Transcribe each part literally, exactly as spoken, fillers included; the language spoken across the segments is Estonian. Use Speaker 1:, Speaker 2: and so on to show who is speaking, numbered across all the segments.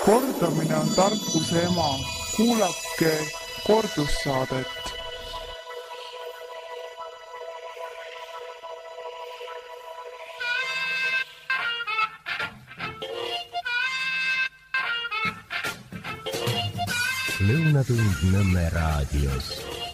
Speaker 1: Kordamine on tarkuse ema. Kuulake kordussaadet.
Speaker 2: Lõunatund Nõmme raadios.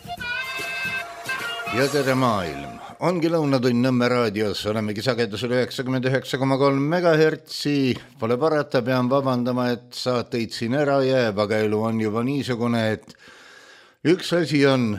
Speaker 3: Ja tere maailm. Ongi Lõunatund Nõmme raadios. Olemegi sagedusel üheksakümmend üheksa koma kolm megahertsi. Pole parata, pean vabandama, et saateid siin ära jääb, aga elu on juba niisugune, et üks asi on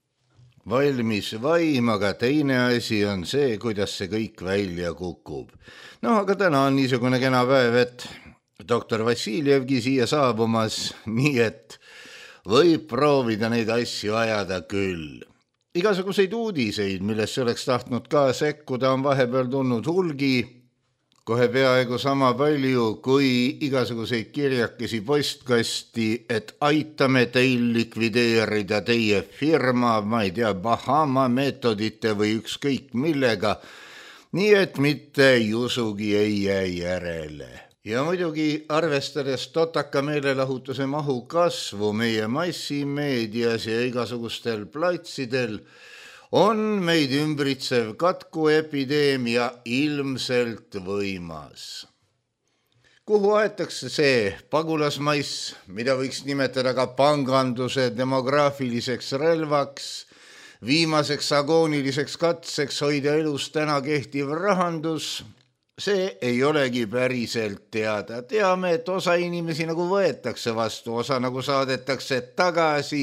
Speaker 3: valmis vaim, aga teine asi on see, kuidas see kõik välja kukub. No aga täna on niisugune kena päev, et doktor Vassiljevgi siia saabumas, nii et võib proovida neid asju ajada küll. Igasuguseid uudiseid, millesse oleks tahtnud ka sekkuda, on vahepeal tulnud hulgi, kohe peaaegu sama palju kui igasuguseid kirjakesi postkasti, et aitame teil likvideerida teie firma, ma ei tea, Bahama meetodite või ükskõik millega, nii et mitte jusugi ei jää järele. Ja muidugi arvestades totaka meelelahutuse mahu kasvu meie massimeedias ja igasugustel platsidel, on meid ümbritsev katkuepideemia ilmselt võimas. Kuhu aetakse see pagulasmaiss, mida võiks nimetada ka panganduse demograafiliseks relvaks, viimaseks agooniliseks katseks hoida elus täna kehtiv rahandus? See ei olegi päriselt teada. Teame, et osa inimesi nagu võetakse vastu, osa nagu saadetakse tagasi.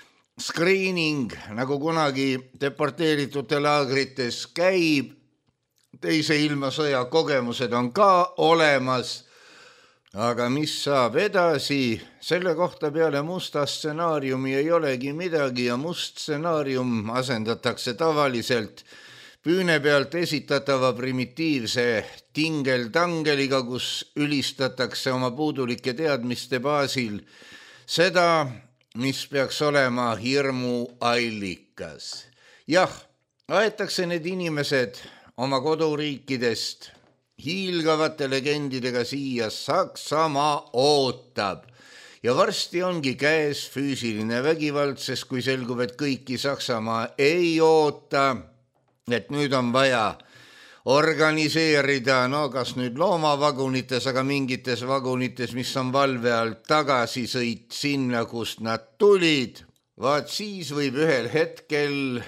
Speaker 3: Screening, nagu kunagi deporteeritute laagrites käib. Teise ilmasõja kogemused on ka olemas. Aga mis saab edasi? Selle kohta peale musta stsenaariumi ei olegi midagi ja must stsenaarium asendatakse tavaliselt püüne pealt esitatava primitiivse tingel-tangeliga, kus ülistatakse oma puudulike teadmiste baasil seda, mis peaks olema hirmu allikas. Jah, aetakse need inimesed oma koduriikidest hiilgavate legendidega siia. Saksamaa ootab. Ja varsti ongi käes füüsiline vägivald, sest kui selgub, et kõiki Saksamaa ei oota, et nüüd on vaja organiseerida, no kas nüüd loomavagunites, aga mingites vagunites, mis on valve all tagasisõit sinna, kust nad tulid. Vaat siis võib ühel hetkel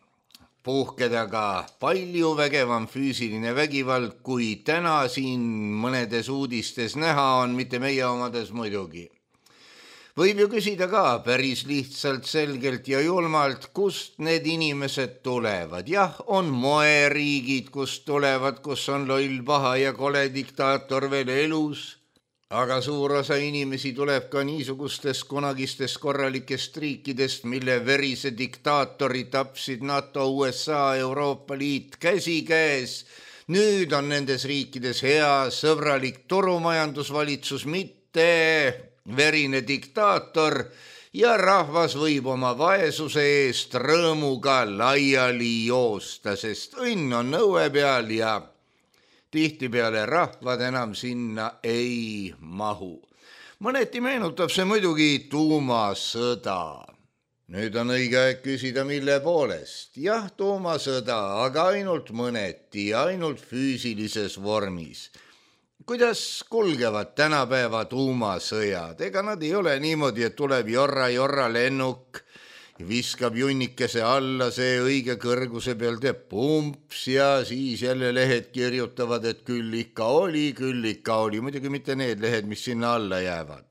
Speaker 3: puhkeda ka palju vägevam füüsiline vägivald, kui täna siin mõnedes uudistes näha on, mitte meie omades muidugi. Võib ju küsida ka päris lihtsalt, selgelt ja julmalt, kust need inimesed tulevad. Jah, on moeriigid, kust tulevad, kus on loll, paha ja kole diktaator veel elus. Aga suur osa inimesi tuleb ka niisugustest kunagistest korralikest riikidest, mille verise diktaatori tapsid NATO, U S A, Euroopa Liit käsikäes. Nüüd on nendes riikides hea, sõbralik turumajandusvalitsus, mitte verine diktaator ja rahvas võib oma vaesuse eest rõõmuga laiali joosta, sest õnn on nõue peal ja tihtipeale rahvad enam sinna ei mahu. Mõneti meenutab see muidugi tuumasõda. Nüüd on õige aeg küsida, mille poolest. Jah, tuumasõda, aga ainult mõneti, ainult füüsilises vormis. Kuidas kulgevad tänapäeva tuumasõjad? Ega nad ei ole niimoodi, et tuleb jorra-jorra lennuk, viskab junnikese alla, see õige kõrguse peal teeb pumps ja siis jälle lehed kirjutavad, et küll ikka oli, küll ikka oli. Muidugi mitte need lehed, mis sinna alla jäävad.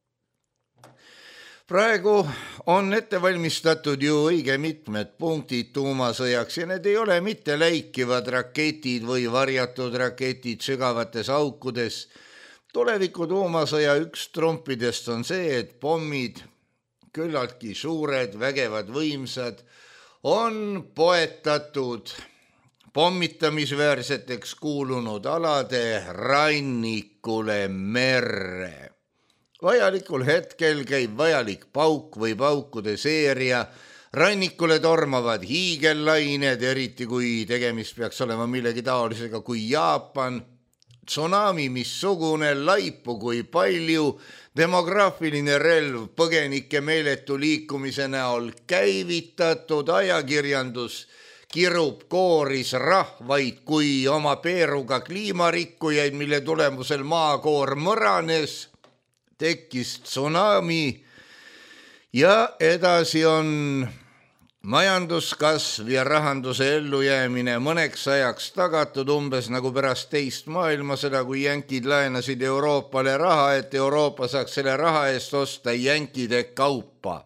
Speaker 3: Praegu on ette valmistatud ju õige mitmed punktid tuumasõjaks ja need ei ole mitte läikivad raketid või varjatud raketid sügavates aukudes. Tuleviku tuumasõja üks trumpidest on see, et pommid, küllaltki suured, vägevad, võimsad, on poetatud pommitamisväärseteks kuulunud alade rannikule merre. Vajalikul hetkel käib vajalik pauk või paukude seeria, rannikule tormavad hiigellained, eriti kui tegemist peaks olema millegi taolisega kui Jaapan, tsunami, missugune, laipu kui palju, demograafiline relv põgenike meeletu liikumise näol käivitatud, ajakirjandus kirub kooris rahvaid kui oma peeruga kliimarikkujaid, mille tulemusel maakoor mõranes, tekkis tsunami ja edasi on majanduskasv ja rahanduse ellujäämine mõneks ajaks tagatud umbes nagu pärast teist maailmasõda, kui jänkid laenasid Euroopale raha, et Euroopa saaks selle raha eest osta jänkide kaupa.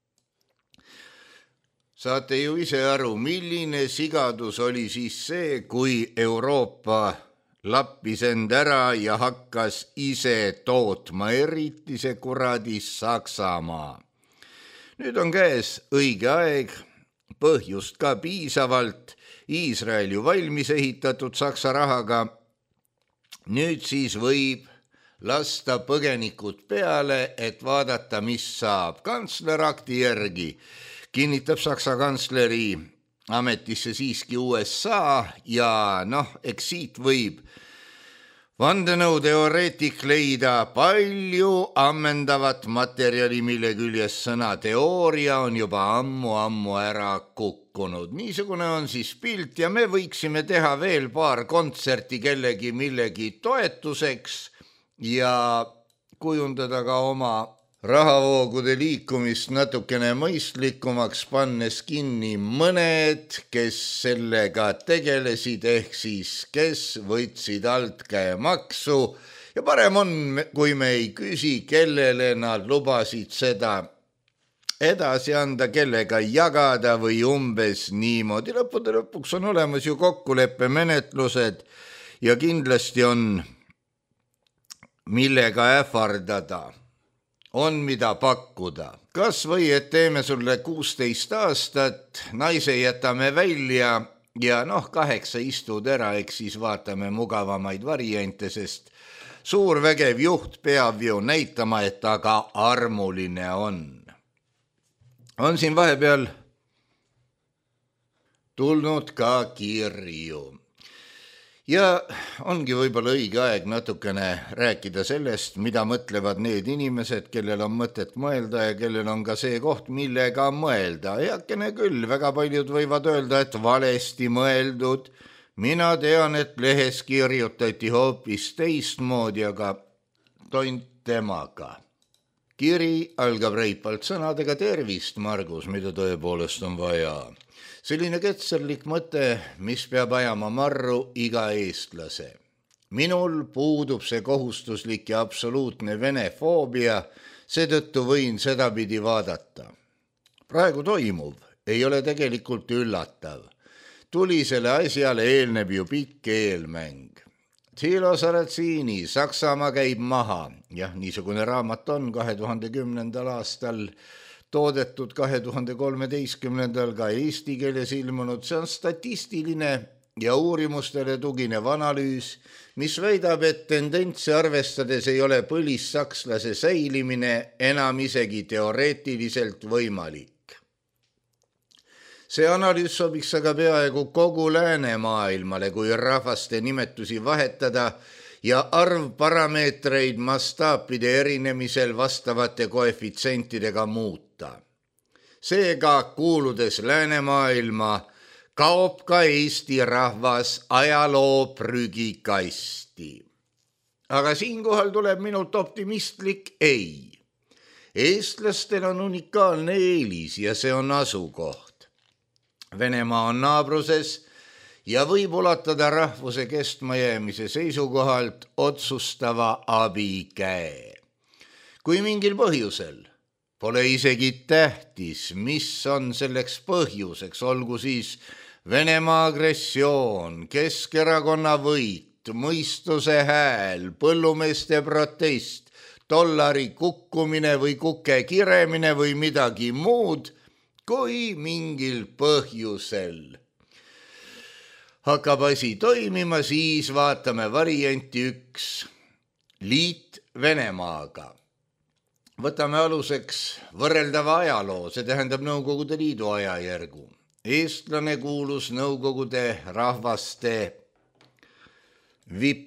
Speaker 3: Saate ju ise aru, milline sigadus oli siis see, kui Euroopa lappis end ära ja hakkas ise tootma, eriti see kuradi Saksamaa. Nüüd on käes õige aeg, põhjust ka piisavalt, Iisrael ju valmis ehitatud Saksa rahaga. Nüüd siis võib lasta põgenikud peale, et vaadata, mis saab. Kantslerakti järgi kinnitab Saksa kantsleri ametisse siiski U S A ja noh, eks siit võib vandenõuteoreetik leida palju ammendavat materjali, mille küljes sõna teooria on juba ammu-ammu ära kukkunud. Niisugune on siis pilt ja me võiksime teha veel paar kontserti kellegi millegi toetuseks ja kujundada ka oma rahavoogude liikumist natukene mõistlikumaks, pannes kinni mõned, kes sellega tegelesid, ehk siis kes võtsid altkäemaksu ja parem on, kui me ei küsi, kellele nad lubasid seda edasi anda, kellega jagada või umbes niimoodi. Lõppude lõpuks on olemas ju kokkuleppemenetlused ja kindlasti on millega ähvardada. On mida pakkuda. Kas või, et teeme sulle kuusteist aastat, naise jätame välja ja noh, kaheksa istud ära, eks siis vaatame mugavamaid variante, sest suur vägev juht peab ju näitama, et ta ka armuline on. On siin vahepeal tulnud ka kirju. Ja ongi võib-olla õige aeg natukene rääkida sellest, mida mõtlevad need inimesed, kellel on mõtet mõelda ja kellel on ka see koht, millega mõelda. Heakene küll, väga paljud võivad öelda, et valesti mõeldud. Mina tean, et lehes kirjutati hoopis teistmoodi, aga toin temaga. Kiri algab reipalt sõnadega tervist, Margus, mida tõepoolest on vaja. Selline ketserlik mõte, mis peab ajama marru iga eestlase. Minul puudub see kohustuslik ja absoluutne venefoobia, seetõttu võin sedapidi vaadata. Praegu toimuv ei ole tegelikult üllatav. Tulisele asjale eelneb ju pikk eelmäng. Thilo Sarrazini Saksamaa käib maha. Jah, niisugune raamat on kahe tuhande kümnendal aastal toodetud, kahe tuhande kolmeteistkümnendal ka eesti keeles ilmunud. See on statistiline ja uurimustele tuginev analüüs, mis väidab, et tendentsi arvestades ei ole põlissakslase säilimine enam isegi teoreetiliselt võimalik. See analüüs sobiks aga peaaegu kogu läänemaailmale, kui rahvaste nimetusi vahetada ja arv parameetreid mastaapide erinemisel vastavate koefitsientidega muuta. Seega, kuuludes läänemaailma, kaob ka Eesti rahvas ajaloo prügikasti. Aga siinkohal tuleb minult optimistlik ei. Eestlastel on unikaalne eelis ja see on asukoht. Venemaa on naabruses ja võib ulatada rahvuse kestmajäämise seisukohalt otsustava abikäe. Kui mingil põhjusel pole isegi tähtis, mis on selleks põhjuseks, olgu siis Venemaa agressioon, Keskerakonna võit, mõistuse hääl, põllumeeste protest, dollari kukkumine või kuke kiremine või midagi muud, kui mingil põhjusel hakkab asi toimima, siis vaatame varianti üks, liit Venemaaga. Võtame aluseks võrreldava ajaloo, see tähendab Nõukogude Liidu ajajärgu. Eestlane kuulus Nõukogude rahvaste vipp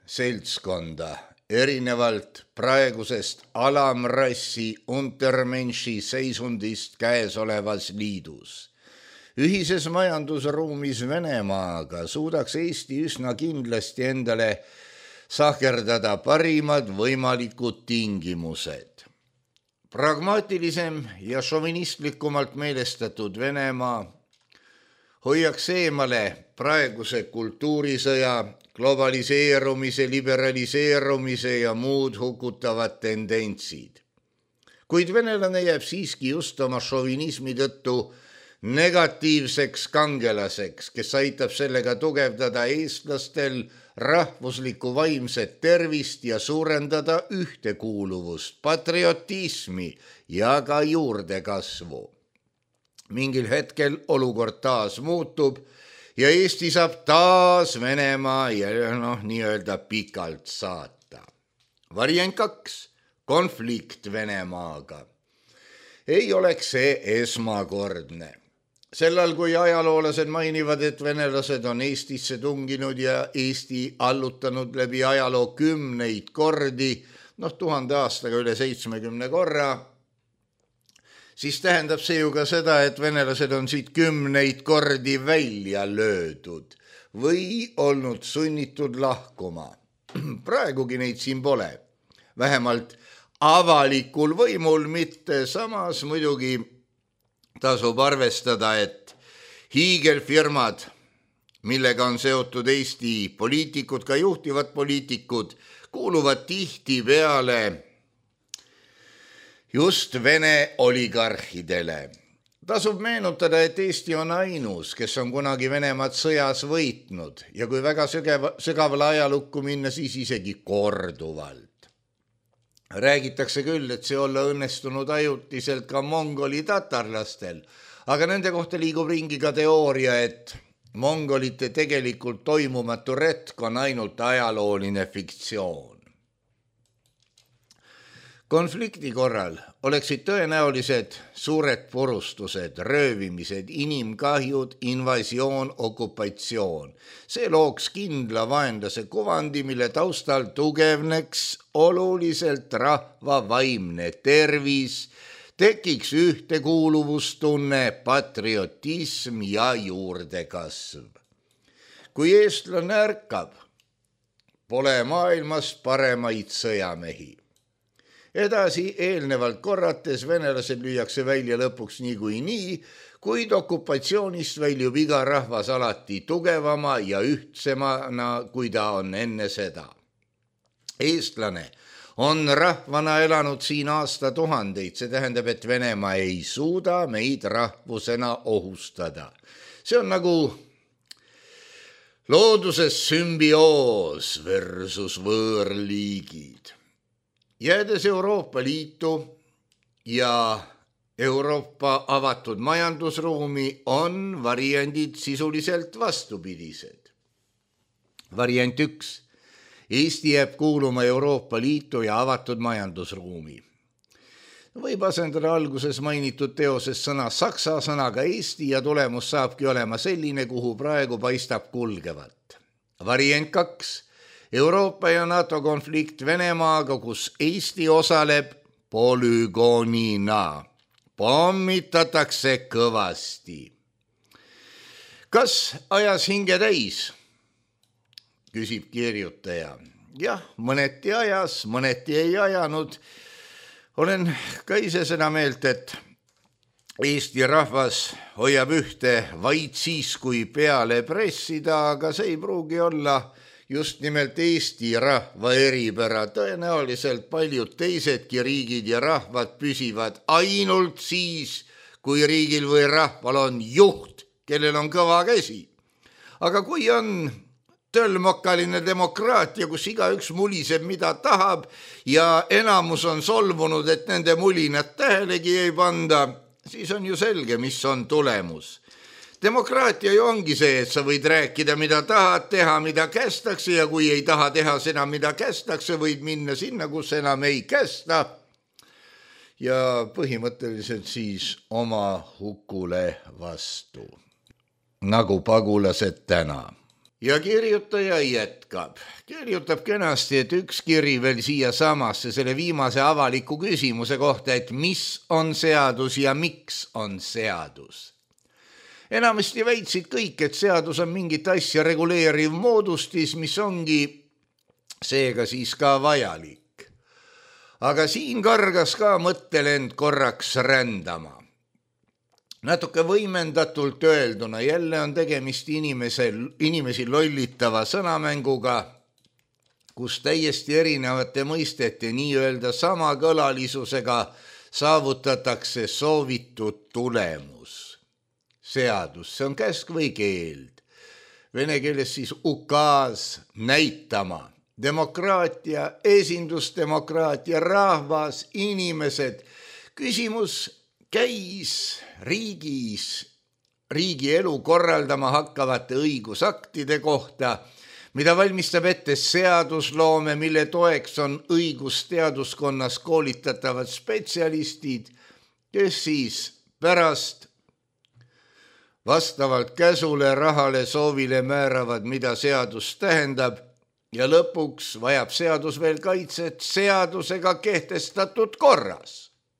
Speaker 3: seltskonda, erinevalt praegusest alamrassi untermenši seisundist käesolevas liidus. Ühises majandusruumis Venemaaga suudaks Eesti üsna kindlasti endale sahkerdada parimad võimalikud tingimused. Pragmaatilisem ja šovinistlikumalt meelestatud Venemaa hoiaks eemale praeguse kultuurisõja, globaliseerumise, liberaliseerumise ja muud hukutavad tendentsid. Kuid venelane jääb siiski just oma šovinismi tõttu negatiivseks kangelaseks, kes aitab sellega tugevdada eestlastel rahvuslikku vaimset tervist ja suurendada ühtekuuluvust, patriotismi ja ka juurdekasvu. Mingil hetkel olukord taas muutub ja Eesti saab taas Venemaa ja noh, nii-öelda pikalt saata. Variant kaks, konflikt Venemaaga. Ei oleks see esmakordne. Sellal, kui ajaloolased mainivad, et venelased on Eestisse tunginud ja Eesti allutanud läbi ajaloo kümneid kordi, noh tuhande aastaga üle seitsmekümne korra, siis tähendab see ju ka seda, et venelased on siit kümneid kordi välja löödud või olnud sunnitud lahkuma. Praegugi neid siin pole, vähemalt avalikul võimul mitte, samas muidugi tasub arvestada, et hiigelfirmad, millega on seotud Eesti poliitikud, ka juhtivad poliitikud, kuuluvad tihti peale just Vene oligarhidele. Tasub meenutada, et Eesti on ainus, kes on kunagi Venemaad sõjas võitnud ja kui väga sügavale ajalukku minna, siis isegi korduvalt. Räägitakse küll, et see olla õnnestunud ajutiselt ka mongoli tatarlastel, aga nende kohta liigub ringi ka teooria, et mongolite tegelikult toimumatu retk on ainult ajalooline fiktsioon. Konflikti korral oleksid tõenäolised suured purustused, röövimised, inimkahjud, invasioon, okupatsioon. See looks kindla vaenlase kuvandi, mille taustal tugevneks oluliselt rahva vaimne tervis, tekiks ühtekuuluvustunne, patriotism ja juurdekasv. Kui eestlane ärkab, pole maailmas paremaid sõjamehi. Edasi eelnevalt korrates venelased lüüakse välja lõpuks niikuinii, kuid okupatsioonist väljub iga rahvas alati tugevama ja ühtsemana, kui ta on enne seda. Eestlane on rahvana elanud siin aastatuhandeid, see tähendab, et Venemaa ei suuda meid rahvusena ohustada. See on nagu looduses sümbioos versus võõrliigid. Jäädes Euroopa Liitu ja Euroopa avatud majandusruumi on variandid sisuliselt vastupidised. Variant üks. Eesti jääb kuuluma Euroopa Liitu ja avatud majandusruumi. Võib asendada alguses mainitud teoses sõna saksa sõnaga Eesti ja tulemus saabki olema selline, kuhu praegu paistab kulgevat. Variant kaks. Euroopa ja NATO konflikt Venemaaga, kus Eesti osaleb polügoonina. Pommitatakse kõvasti. Kas ajas hinge täis? Küsib kirjutaja. Jah, mõneti ajas, mõneti ei ajanud. Olen ka ise seda meelt, et Eesti rahvas hoiab ühte vaid siis, kui peale pressida, aga see ei pruugi olla just nimelt Eesti rahva eripära. Tõenäoliselt paljud teisedki riigid ja rahvad püsivad ainult siis, kui riigil või rahval on juht, kellel on kõva käsi. Aga kui on tölmokaline demokraatia, kus igaüks muliseb, mida tahab ja enamus on solvunud, et nende mulinat tähelegi ei panda, siis on ju selge, mis on tulemus. Demokraatia ju ongi see, et sa võid rääkida, mida tahad teha, mida kästakse ja kui ei taha teha seda, mida kästakse, võid minna sinna, kus enam ei kästa ja põhimõtteliselt siis oma hukule vastu, nagu pagulased täna. Ja kirjutaja jätkab. Kirjutab kenasti, et üks kiri veel siia samasse selle viimase avaliku küsimuse kohta, et mis on seadus ja miks on seadus. Enamasti väitsid kõik, et seadus on mingit asja reguleeriv moodustis, mis ongi seega siis ka vajalik. Aga siin kargas ka mõttelend korraks rändama. Natuke võimendatult öelduna jälle on tegemist inimese, inimesi lollitava sõnamänguga, kus täiesti erinevate mõistete nii-öelda sama kõlalisusega saavutatakse soovitud tulemus. Seadus, see on käsk või keeld. Vene keeles siis ukaas näitama. Demokraatia, esindusdemokraatia, rahvas, inimesed. Küsimus käis riigis, riigi elu korraldama hakkavate õigusaktide kohta, mida valmistab ette seadusloome, mille toeks on õigusteaduskonnas koolitatavad spetsialistid, kes siis pärast vastavalt käsule, rahale, soovile määravad, mida seadus tähendab ja lõpuks vajab seadus veel kaitset seadusega kehtestatud korras.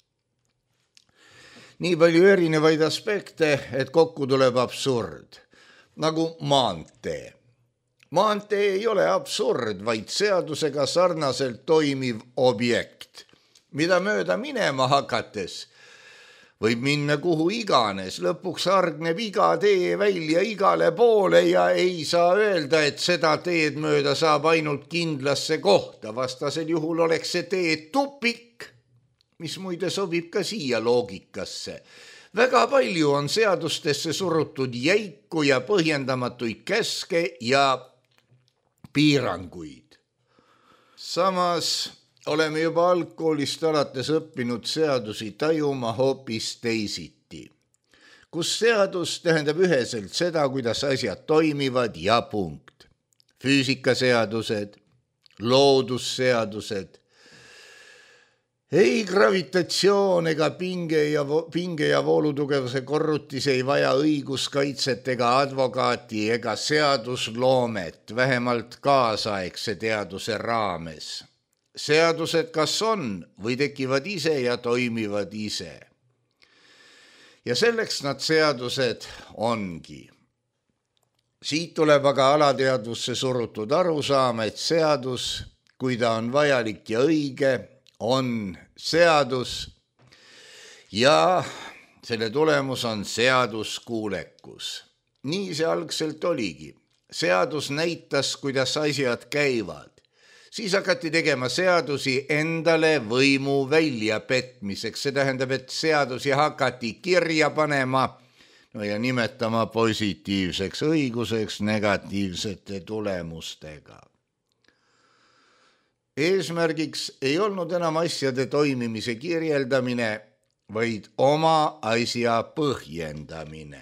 Speaker 3: Nii palju erinevaid aspekte, et kokku tuleb absurd, nagu maantee. Maantee ei ole absurd, vaid seadusega sarnaselt toimiv objekt, mida mööda minema hakates võib minna kuhu iganes, lõpuks hargneb iga tee välja igale poole ja ei saa öelda, et seda teed mööda saab ainult kindlasse kohta, vastasel juhul oleks see tee tupik, mis muide sobib ka siia loogikasse. Väga palju on seadustesse surutud jäiku ja põhjendamatuid käske ja piiranguid. Samas oleme juba algkoolist alates õppinud seadusi tajuma hoopis teisiti, kus seadus tähendab üheselt seda, kuidas asjad toimivad ja punkt. Füüsikaseadused, loodusseadused, ei gravitatsioon ega pinge ja, pinge ja voolutugevuse korrutis ei vaja õiguskaitset ega advokaati ega seadusloomet, vähemalt kaasaegse teaduse raames. Seadused kas on või tekivad ise ja toimivad ise. Ja selleks nad seadused ongi. Siit tuleb aga alateadvusse surutud arusaama, et seadus, kui ta on vajalik ja õige, on seadus ja selle tulemus on seaduskuulekus. Nii see algselt oligi. Seadus näitas, kuidas asjad käivad. Siis hakati tegema seadusi endale võimu väljapetmiseks. See tähendab, et seadusi hakati kirja panema no ja nimetama positiivseks õiguseks negatiivsete tulemustega. Eesmärgiks ei olnud enam asjade toimimise kirjeldamine, vaid oma asja põhjendamine.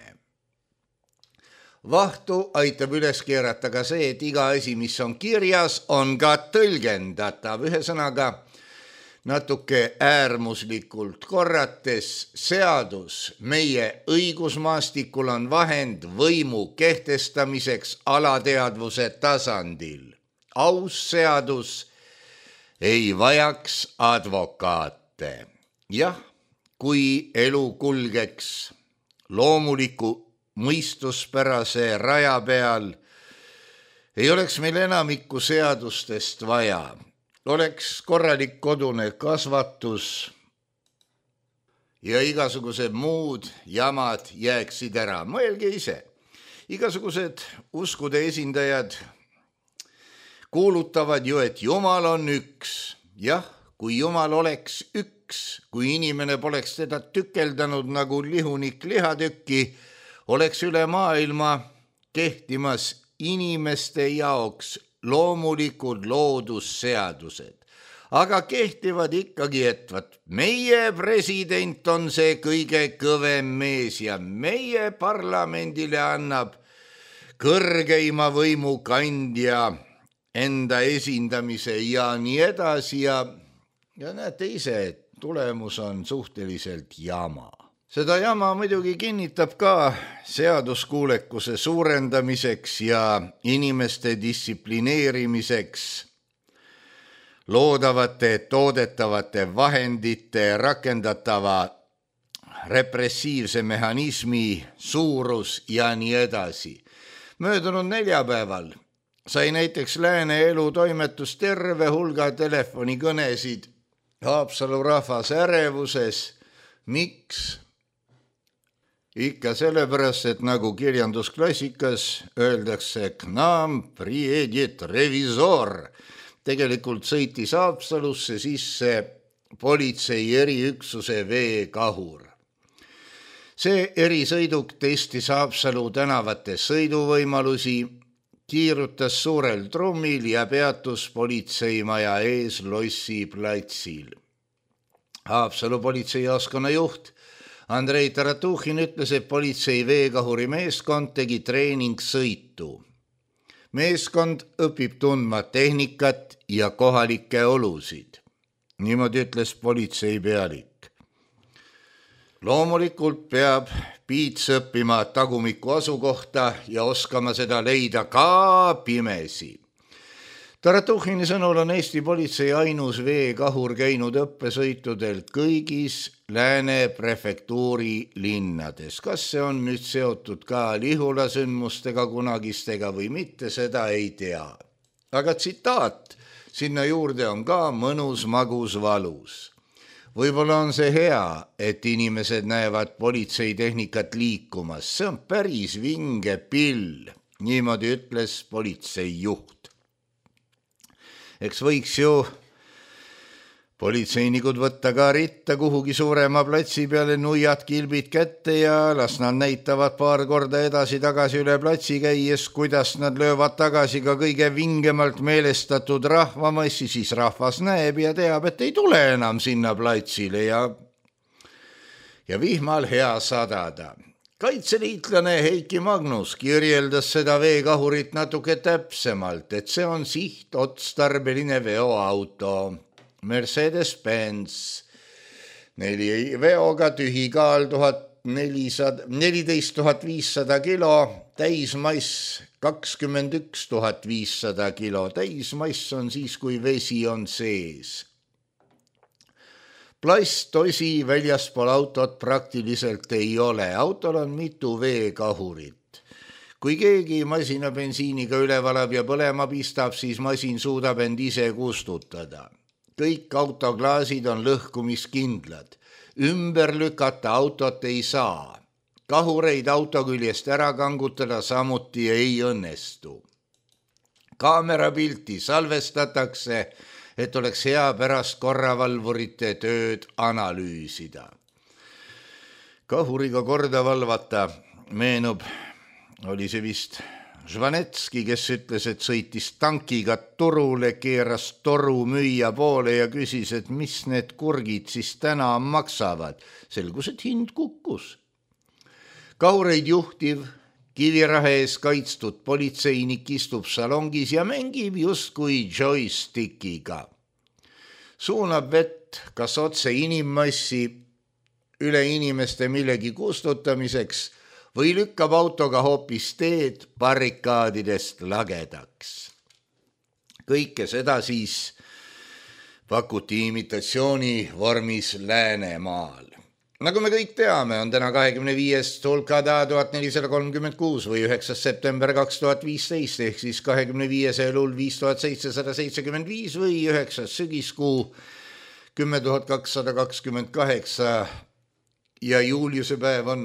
Speaker 3: Vahtu aitab üles keerata ka see, et iga asi, mis on kirjas, on ka tõlgendatav. Ühesõnaga, natuke äärmuslikult korrates, seadus meie õigusmaastikul on vahend võimu kehtestamiseks alateadvuse tasandil. Aus seadus ei vajaks advokaate. Jah, kui elu kulgeks loomuliku mõistuspärase raja peal, ei oleks meil enamikku seadustest vaja. Oleks korralik kodune kasvatus ja igasugused muud jamad jääksid ära. Mõelge ise, igasugused uskude esindajad kuulutavad ju, et Jumal on üks. Jah, kui Jumal oleks üks, kui inimene poleks teda tükeldanud nagu lihunik lihatükki, oleks üle maailma kehtimas inimeste jaoks loomulikud loodusseadused. Aga kehtivad ikkagi, et vat, meie president on see kõige kõvem mees ja meie parlamendile annab kõrgeima võimu kandja enda esindamise ja nii edasi ja, ja näete ise, et tulemus on suhteliselt jama. Seda jama muidugi kinnitab ka seaduskuulekuse suurendamiseks ja inimeste distsiplineerimiseks loodavate, toodetavate vahendite rakendatava repressiivse mehhanismi suurus ja nii edasi. Möödunud neljapäeval sai näiteks Lääne Elu toimetus terve hulga telefonikõnesid Haapsalu rahvas ärevuses. Miks? Ikka sellepärast, et nagu kirjandusklassikas öeldakse k nam priedit revizor. Tegelikult sõitis Haapsalusse sisse politsei eriüksuse veekahur. See erisõiduk testis Haapsalu tänavate sõiduvõimalusi, kiirutas suurel trummil ja peatus politseimaja ees Lossi platsil. Haapsalu politseijaoskonna juht Andrei Taratuhin ütles, et politsei veekahuri meeskond tegi treeningsõitu. Meeskond õpib tundma tehnikat ja kohalikke olusid. Niimoodi ütles politsei pealik. Loomulikult peab Piits õppima tagumiku asukohta ja oskama seda leida ka pimesi. Taratuhini sõnul on Eesti politsei ainus veekahur käinud õppesõitudel kõigis Lääne prefektuuri linnades. Kas see on nüüd seotud ka Lihula sündmustega kunagistega või mitte, seda ei tea. Aga tsitaat sinna juurde on ka mõnus, magus, valus. Võib-olla on see hea, et inimesed näevad politseitehnikat liikumas. See on päris vinge pill, niimoodi ütles politsei juht. Eks võiks ju politseinikud võtta ka ritta kuhugi suurema platsi peale nuiad kilbid kätte ja las nad näitavad paar korda edasi-tagasi üle platsi käies, kuidas nad löövad tagasi ka kõige vingemalt meelestatud rahvamassi, siis rahvas näeb ja teab, et ei tule enam sinna platsile ja, ja vihmal hea sadada. Kaitseliitlane Heiki Magnus kirjeldas seda veekahurit natuke täpsemalt, et see on sihtotstarbeline veoauto Mercedes-Benz, neli veoga tühikaal neliteist tuhat viissada kilo, täismass kakskümmend üks tuhat viissada kilo, täismass on siis, kui vesi on sees. Plastosi väljaspool autot praktiliselt ei ole. Autol on mitu veekahurit. Kui keegi masina bensiiniga üle valab ja põlema pistab, siis masin suudab end ise kustutada. Kõik autoklaasid on lõhkumiskindlad. Ümber lükata autot ei saa. Kahureid auto küljest ära kangutada samuti ei õnnestu. Kaamerapilti salvestatakse, et oleks hea pärast korravalvurite tööd analüüsida. Kahuriga korda valvata meenub, oli see vist Žvanetski, kes ütles, et sõitis tankiga turule, keeras toru müüja poole ja küsis, et mis need kurgid siis täna maksavad. Selgus, et hind kukkus. Kahureid juhtiv, kivirahe ees kaitstud politseinik istub salongis ja mängib justkui joystickiga. Suunab vett kas otse inimmassi üle inimeste millegi kustutamiseks või lükkab autoga hoopis teed barrikaadidest lagedaks. Kõike seda siis pakuti imitatsiooni vormis Läänemaal. Nagu me kõik teame, on täna kahekümne viies Tulkada tuhat nelisada kolmkümmend kuus või üheksas september kaks tuhat viisteist ehk siis kahekümne viies elul viis tuhat seitsesada seitsekümmend viis või üheksas sügiskuu kümme tuhat kakssada kakskümmend kaheksa ja Juliuse päev on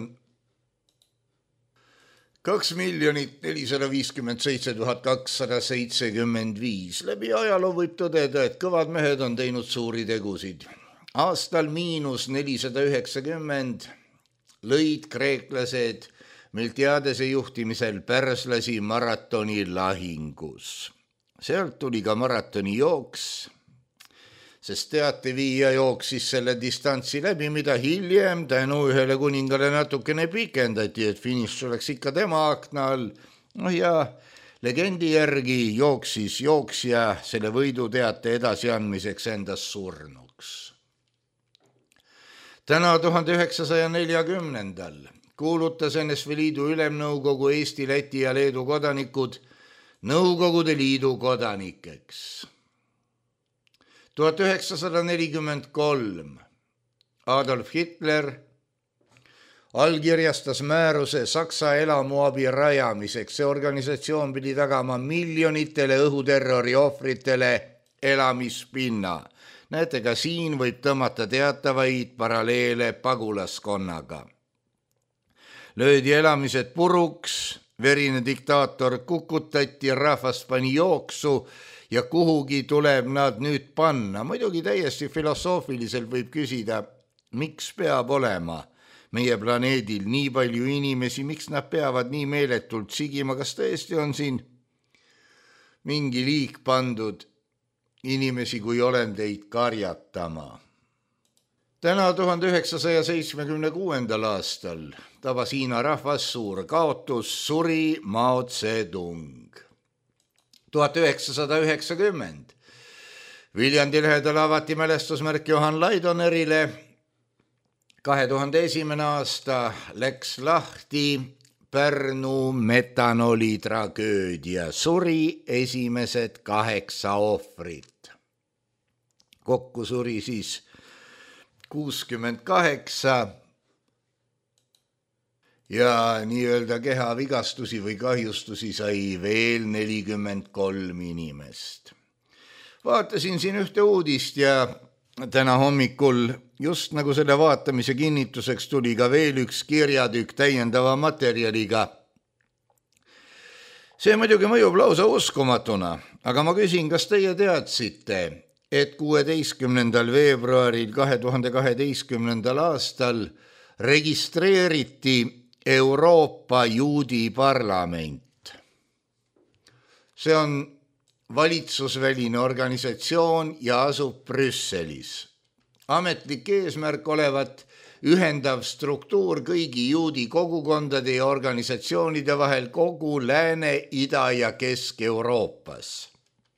Speaker 3: kaks miljonit nelisada viiskümmend seitse tuhat kakssada seitsekümmend viis. Läbi ajaloo võib tõdeda, et kõvad mehed on teinud suuri tegusid. Aastal miinus nelisada üheksakümmend lõid kreeklased Miltiadese juhtimisel pärslasi maratoni lahingus. Sealt tuli ka maratoni jooks, sest teateviija jooksis selle distantsi läbi, mida hiljem tänu ühele kuningale natukene pikendati, et finiš oleks ikka tema akna all. No ja legendi järgi jooksis jooksja selle võiduteate edasiandmiseks endas surnuks. täna tuhande üheksasaja neljakümnendal kuulutas N S V Liidu Ülemnõukogu Eesti, Läti ja Leedu kodanikud Nõukogude Liidu kodanikeks. tuhat üheksasada nelikümmend kolm Adolf Hitler allkirjastas määruse Saksa elamuabi rajamiseks. See organisatsioon pidi tagama miljonitele õhuterrori ohvritele elamispinna. Näete, ka siin võib tõmmata teatavaid paralleele pagulaskonnaga. Löödi elamised puruks, verine diktaator kukutati, rahvast pani jooksu ja kuhugi tuleb nad nüüd panna. Muidugi täiesti filosoofiliselt võib küsida, miks peab olema meie planeedil nii palju inimesi, miks nad peavad nii meeletult sigima, kas tõesti on siin mingi liik pandud inimesi kui olendeid karjatama. Täna tuhande üheksasaja seitsmekümne kuuendal aastal tabas Hiina rahvas suur kaotus, suri Mao Zedong. tuhat üheksasada üheksakümmend Viljandi lähedal avati mälestusmärk Johan Laidonerile. kahe tuhande esimene aasta läks lahti Pärnu metanoli tragöödia, suri esimesed kaheksa ohvrit. Kokku suri siis kuuskümmend kaheksa ja nii-öelda kehavigastusi või kahjustusi sai veel nelikümmend kolm inimest. Vaatasin siin ühte uudist ja täna hommikul just nagu selle vaatamise kinnituseks tuli ka veel üks kirjatükk täiendava materjaliga. See muidugi mõjub lausa uskumatuna, aga ma küsin, kas teie teadsite, et kuueteistkümnendal veebruaril kahe tuhande kaheteistkümnendal aastal registreeriti Euroopa Juudi parlament. See on valitsusväline organisatsioon ja asub Brüsselis. Ametlik eesmärk olevat ühendav struktuur kõigi juudi kogukondade ja organisatsioonide vahel kogu Lääne-, Ida- ja Kesk-Euroopas.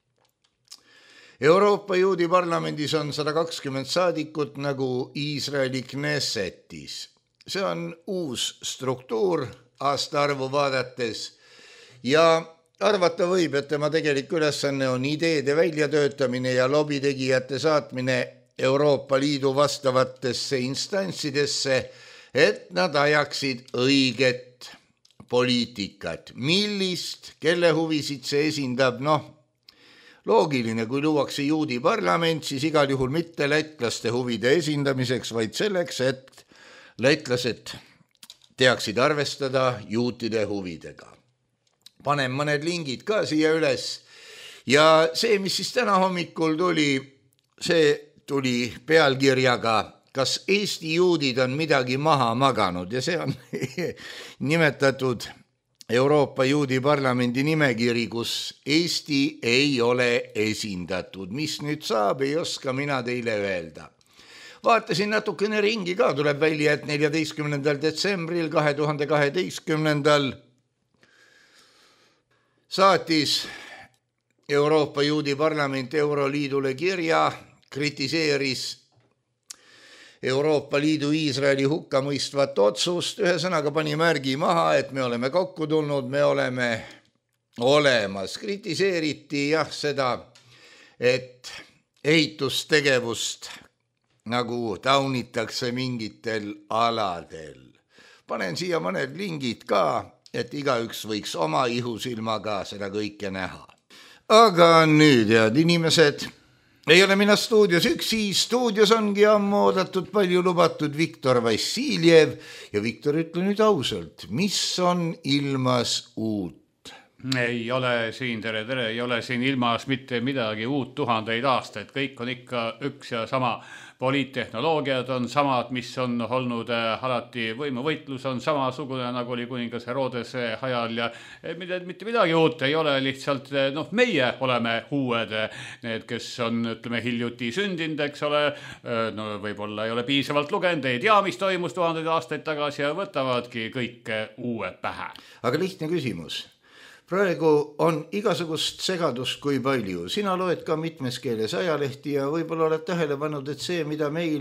Speaker 3: Euroopa Juudi parlamendis on sada kakskümmend saadikut nagu Iisraeli Knessetis. See on uus struktuur aastaarvu vaadates ja arvata võib, et tema tegelik ülesanne on ideede väljatöötamine ja lobitegijate saatmine Euroopa Liidu vastavatesse instantsidesse, et nad ajaksid õiget poliitikat. Millist, kelle huvisid see esindab? Noh, loogiline, kui luuakse juudi parlament, siis igal juhul mitte lätlaste huvide esindamiseks, vaid selleks, et lätlased teaksid arvestada juutide huvidega. Panen mõned lingid ka siia üles ja see, mis siis täna hommikul tuli, see tuli pealkirjaga, kas Eesti juudid on midagi maha maganud ja see on nimetatud Euroopa Juudi parlamendi nimekiri, kus Eesti ei ole esindatud. Mis nüüd saab, ei oska mina teile öelda. Vaatasin natukene ringi ka, tuleb välja, et neljateistkümnendal detsembril kahe tuhande kaheteistkümnendal saatis Euroopa Juudi parlament Euroliidule kirja, kritiseeris Euroopa Liidu Iisraeli hukkamõistvat otsust, ühesõnaga pani märgi maha, et me oleme kokku tulnud, me oleme olemas. Kritiseeriti jah seda, et ehitustegevust nagu taunitakse mingitel aladel. Panen siia mõned lingid ka, et igaüks võiks oma ihusilmaga seda kõike näha. Aga nüüd, head inimesed, ei ole mina stuudios üksi, stuudios ongi ammu oodatud palju lubatud Viktor Vassiljev ja Viktor, ütle nüüd ausalt, mis on ilmas uut?
Speaker 4: Ei ole siin, tere, tere, ei ole siin ilmas mitte midagi uut tuhandeid aastaid, kõik on ikka üks ja sama. Poliittehnoloogiad on samad, mis on olnud alati, võimuvõitlus on samasugune, nagu oli kuningas Herodese ajal ja mitte, mitte midagi uut ei ole, lihtsalt noh, meie oleme uued, need, kes on, ütleme, hiljuti sündinud, eks ole, no võib-olla ei ole piisavalt lugenud, ei tea, mis toimus tuhandeid aastaid tagasi ja võtavadki kõike uue pähe.
Speaker 3: Aga lihtne küsimus. Praegu on igasugust segadust kui palju. Sina loed ka mitmes keeles ajalehti ja võib-olla oled tähele pannud, et see, mida meil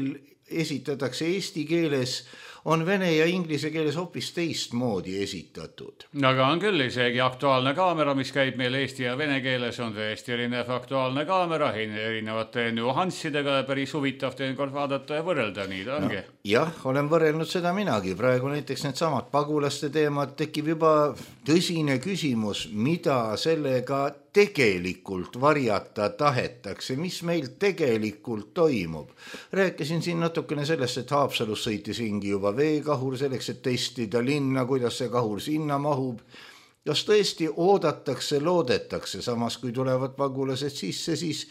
Speaker 3: esitatakse eesti keeles, on vene ja inglise keeles hoopis teistmoodi esitatud.
Speaker 4: Aga on küll isegi aktuaalne kaamera, mis käib meil eesti ja vene keeles, on täiesti erinev aktuaalne kaamera, erinevate nüanssidega, päris huvitav teinekord vaadata ja võrrelda, nii ta ongi.
Speaker 3: No, jah, olen võrrelnud seda minagi. Praegu näiteks need samad pagulaste teemad tekib juba tõsine küsimus, mida sellega tegelikult varjata tahetakse, mis meil tegelikult toimub. Rääkisin siin natukene sellest, et Haapsalus sõitis ringi juba veekahur selleks, et testida linna, kuidas see kahur sinna mahub. Kas tõesti oodatakse, loodetakse, samas kui tulevad pagulased sisse, siis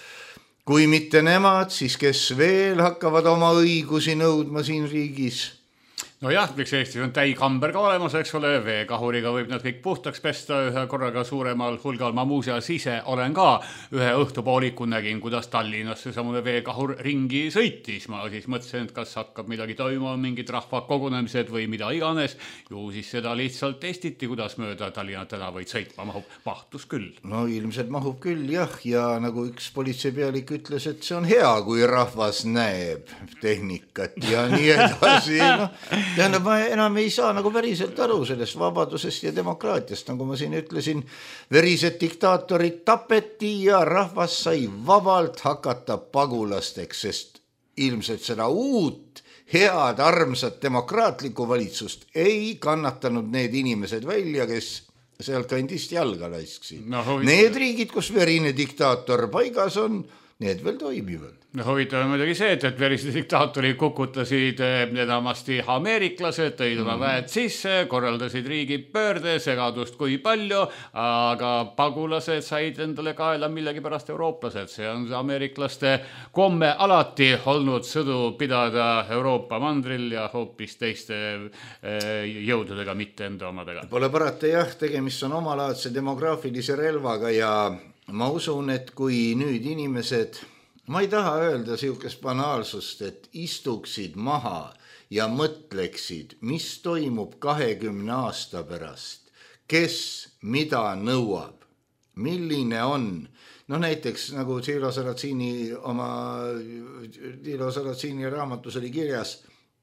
Speaker 3: kui mitte nemad, siis kes veel hakkavad oma õigusi nõudma siin riigis?
Speaker 4: No jah, miks Eestis on täikamber ka olemas, eks ole, veekahuriga võib nad kõik puhtaks pesta ühe korraga suuremal hulgal. Ma muuseas ise olen ka ühe õhtupooliku nägin, kuidas Tallinnas see samune veekahur ringi sõitis. Ma siis mõtlesin, et kas hakkab midagi toimuma, mingid rahvakogunemised või mida iganes. Ju siis seda lihtsalt testiti, kuidas mööda Tallinna tänavaid sõitma mahub. Mahtus küll.
Speaker 3: No ilmselt mahub küll, jah, ja nagu üks politseipealik ütles, et see on hea, kui rahvas näeb tehnikat ja nii edasi, noh. Tähendab, ma enam ei saa nagu päriselt aru sellest vabadusest ja demokraatiast, nagu ma siin ütlesin, verised diktaatorid tapeti ja rahvas sai vabalt hakata pagulasteks, sest ilmselt seda uut, head, armsat demokraatlikku valitsust ei kannatanud need inimesed välja, kes sealt kandist jalga laisksid. No, need riigid, kus verine diktaator paigas on, need veel toimivad.
Speaker 4: No huvitav on muidugi see, et, et verised diktaatori kukutasid enamasti ameeriklased, tõid oma väed sisse, korraldasid riigi pöörde, segadust kui palju, aga pagulased said endale kaela millegi pärast eurooplased. See on ameeriklaste komme alati olnud sõdu pidada Euroopa mandril ja hoopis teiste jõududega, mitte enda omadega.
Speaker 3: Pole parata jah, tegemist on omalaadse demograafilise relvaga ja ma usun, et kui nüüd inimesed... Ma ei taha öelda siukest banaalsust, et istuksid maha ja mõtleksid, mis toimub kahekümne aasta pärast, kes mida nõuab, milline on. No näiteks nagu Tilo Saracini oma Tilo Saracini raamatus oli kirjas,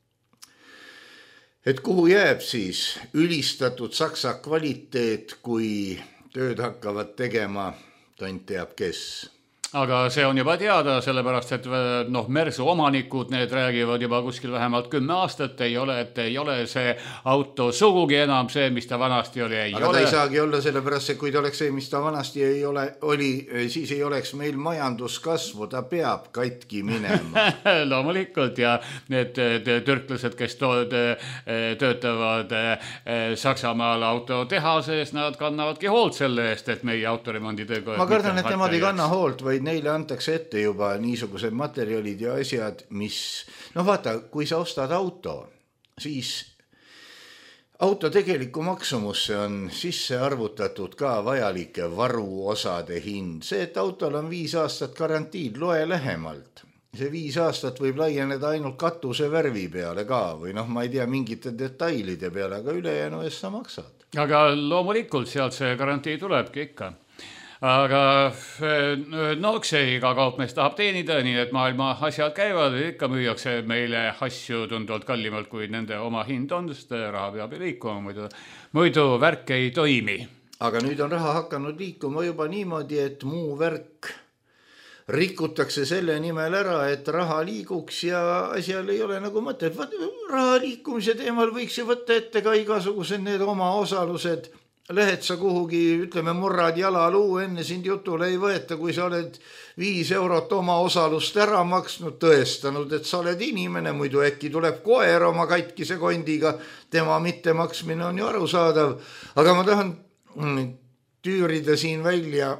Speaker 3: et kuhu jääb siis ülistatud saksa kvaliteet, kui tööd hakkavad tegema, tont teab kes.
Speaker 4: Aga see on juba teada, sellepärast, et noh, Mersu omanikud, need räägivad juba kuskil vähemalt kümme aastat, ei ole, et ei ole see auto sugugi enam see, mis ta vanasti oli, ei
Speaker 3: Aga
Speaker 4: ole.
Speaker 3: ta ei saagi olla sellepärast, et kui ta oleks see, mis ta vanasti ei ole, oli, siis ei oleks meil majanduskasvu, ta peab katki minema.
Speaker 4: Loomulikult ja need türklased, kes töötavad Saksamaal autotehases, nad kannavadki hoolt selle eest, et meie autoremondi töökoja.
Speaker 3: Ma kardan, et nemad ei kanna hoolt, vaid neile antakse ette juba niisugused materjalid ja asjad, mis, noh vaata, kui sa ostad auto, siis auto tegeliku maksumusse on sisse arvutatud ka vajalike varuosade hind. See, et autol on viis aastat garantiid, loe lähemalt. See viis aastat võib laieneda ainult katuse värvi peale ka või noh, ma ei tea, mingite detailide peale, aga ülejäänu eest sa maksad.
Speaker 4: Aga loomulikult sealt see garantii tulebki ikka. Aga noksei iga kaupmees tahab teenida, nii et maailma asjad käivad, ikka müüakse meile asju tunduvalt kallimalt, kui nende oma hind on, sest raha peab liikuma, muidu, muidu värk ei toimi.
Speaker 3: Aga nüüd on raha hakanud liikuma juba niimoodi, et muu värk rikutakse selle nimel ära, et raha liiguks ja asjal ei ole nagu mõtet. Raha liikumise teemal võiks ju võtta ette ka igasugused need oma osalused. Lähed sa kuhugi, ütleme, murrad jalaluu, enne sind jutule ei võeta, kui sa oled viis eurot oma osalust ära maksnud, tõestanud, et sa oled inimene, muidu äkki tuleb koer oma katkise kondiga, tema mitte maksmine on ju arusaadav. Aga ma tahan tüürida siin välja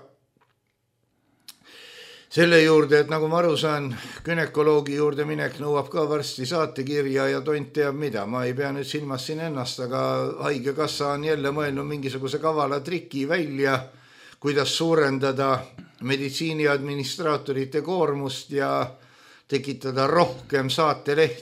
Speaker 3: selle juurde, et nagu ma aru saan, günekoloogi juurde minek nõuab ka varsti saatekirja ja tont teab mida. Ma ei pea nüüd silmas siin ennast, aga haigekassa on jälle mõelnud mingisuguse kavala triki välja, kuidas suurendada meditsiini administraatorite koormust ja tekitada rohkem saatelehti.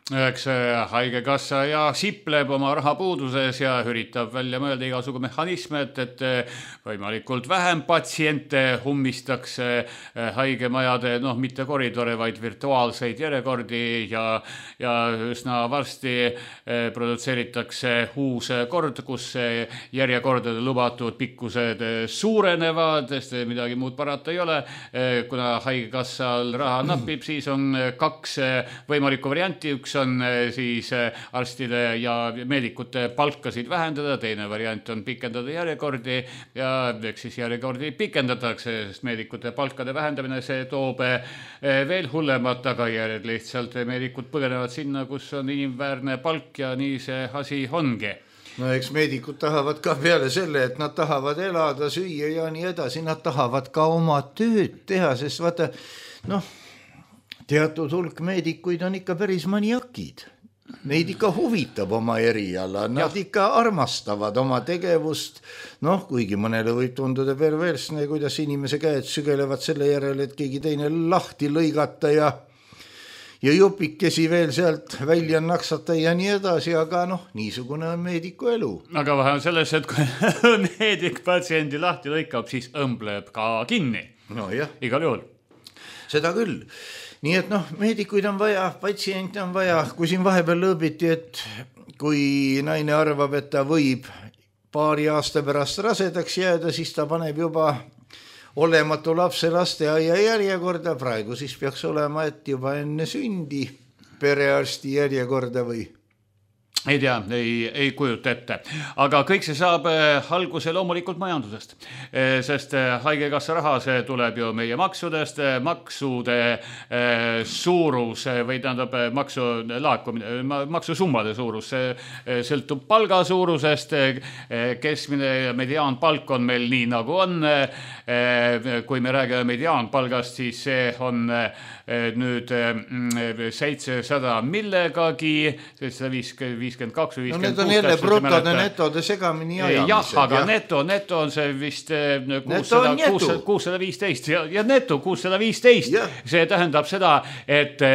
Speaker 4: eks haigekassa ja sipleb oma rahapuuduses ja üritab välja mõelda igasugu mehhanisme, et, et võimalikult vähem patsiente ummistakse haigemajade, noh, mitte koridore, vaid virtuaalseid järjekordi ja, ja üsna varsti produtseeritakse uus kord, kus järjekordade lubatud pikkused suurenevad, sest midagi muud parata ei ole. Kuna haigekassal raha napib, siis on kaks võimalikku varianti, üks on siis arstide ja meedikute palkasid vähendada, teine variant on pikendada järjekordi ja eks siis järjekordi pikendatakse, sest meedikute palkade vähendamine, see toob veel hullemat tagajärjed, lihtsalt meedikud põgenevad sinna, kus on inimväärne palk ja nii see asi ongi.
Speaker 3: No eks meedikud tahavad ka peale selle, et nad tahavad elada, süüa ja nii edasi, nad tahavad ka oma tööd teha, sest vaata, noh, teatud hulk meedikuid on ikka päris maniakid. Neid ikka huvitab oma eriala, nad ja. ikka armastavad oma tegevust. Noh, kuigi mõnele võib tunduda perversne, kuidas inimese käed sügelevad selle järele, et keegi teine lahti lõigata ja, ja jupikesi veel sealt välja naksata ja nii edasi, aga noh, niisugune on meediku elu.
Speaker 4: Aga vähe on selles, et kui meedik patsiendi lahti lõikab, siis õmbleb ka kinni.
Speaker 3: No jah.
Speaker 4: Igal juhul.
Speaker 3: Seda küll. Nii et noh, meedikuid on vaja, patsiente on vaja, kui siin vahepeal lõõbiti, et kui naine arvab, et ta võib paari aasta pärast rasedaks jääda, siis ta paneb juba olematu lapse lasteaia järjekorda, praegu siis peaks olema, et juba enne sündi perearsti järjekorda või?
Speaker 4: Ei tea, ei, ei kujuta ette. Aga kõik see saab alguse loomulikult majandusest, sest haigekassa raha, see tuleb ju meie maksudest, maksude suurus või tähendab maksu laakumine, maksusummade suurus, see sõltub palga suurusest, keskmine mediaanpalk on meil nii nagu on. Kui me räägime mediaanpalgast, siis see on nüüd seitsesada millegagi, seitsesada viiskümmend kaks või viiskümmend kuus.
Speaker 3: No need on jälle brutode netode segamini ajamised.
Speaker 4: Jah, aga ja. neto, neto on see vist kuussada viisteist ja, ja neto kuussada viisteist. Ja. See tähendab seda, et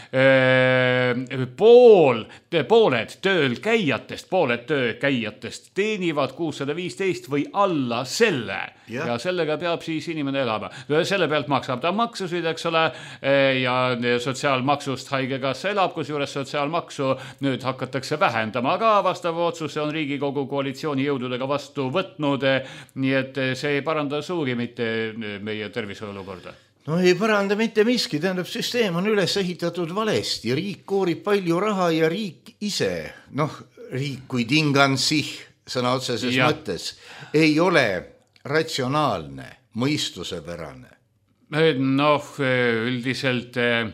Speaker 4: äh, pool, pooled tööl käijatest, pooled töö käijatest teenivad kuussada viisteist või alla selle. Ja. ja sellega peab siis inimene elama. Selle pealt maksab ta maksusid, eks ole, ja sotsiaalmaksust haigekassa elab, kus juures sotsiaalmaksu nüüd hakatakse vähendama, aga vastava otsuse on Riigikogu koalitsiooni jõududega vastu võtnud, nii et see ei paranda suuri mitte meie terviseolukorda.
Speaker 3: No ei paranda mitte miski, tähendab, süsteem on üles ehitatud valesti, riik koorib palju raha ja riik ise, noh, riik kui tingansih sõna otseses ja. mõttes, ei ole ratsionaalne, mõistusepärane.
Speaker 4: Noh, üldiselt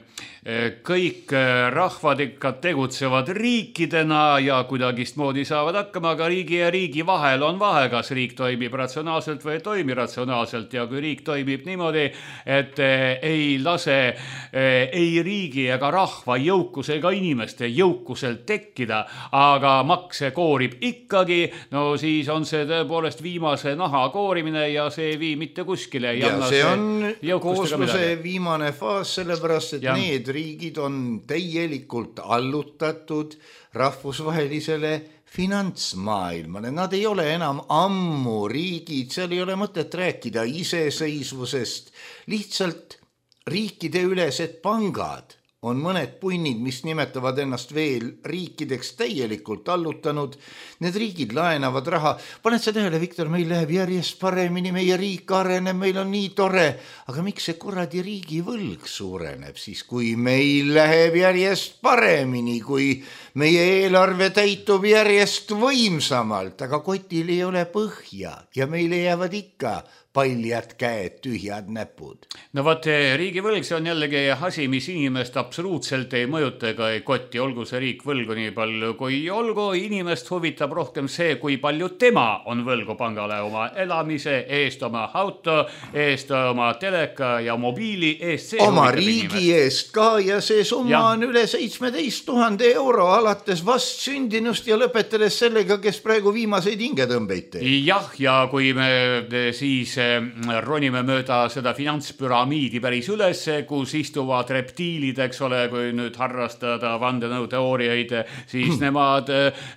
Speaker 4: kõik rahvad ikka tegutsevad riikidena ja kuidagistmoodi saavad hakkama, aga riigi ja riigi vahel on vahe, kas riik toimib ratsionaalselt või ei toimi ratsionaalselt ja kui riik toimib niimoodi, et ei lase ei riigi ega rahva jõukuse ega inimeste jõukuselt tekkida, aga makse koorib ikkagi, no siis on see tõepoolest viimase naha koorimine ja see ei vii mitte kuskile.
Speaker 3: Ja see on koosluse viimane faas, sellepärast, et ja. need riigid on täielikult allutatud rahvusvahelisele finantsmaailmale. Nad ei ole enam ammu riigid, seal ei ole mõtet rääkida iseseisvusest. Lihtsalt riikide ülesed pangad on mõned punnid, mis nimetavad ennast veel riikideks täielikult allutanud. Need riigid laenavad raha. Paned sa tähele, Viktor, meil läheb järjest paremini, meie riik areneb, meil on nii tore. Aga miks see kuradi riigi võlg suureneb siis, kui meil läheb järjest paremini, kui meie eelarve täitub järjest võimsamalt, aga kotil ei ole põhja ja meile jäävad ikka paljad käed, tühjad näpud.
Speaker 4: No vaat riigi võlg, see on jällegi asi, mis inimest absoluutselt ei mõjuta ega ei kotti, olgu see riik võlgu nii palju kui olgu, inimest huvitab rohkem see, kui palju tema on võlgu pangale oma elamise eest, oma auto eest, oma teleka ja mobiili eest.
Speaker 3: Oma riigi inimest. Eest ka ja see summa ja. on üle seitsmeteist tuhande euro alates vast sündinust ja lõpetades sellega, kes praegu viimaseid hingetõmbeid teeb.
Speaker 4: Jah, ja kui me siis ronime mööda seda finantspüramiidi päris üles, kus istuvad reptiilid, eks ole, kui nüüd harrastada vandenõuteooriaid, siis nemad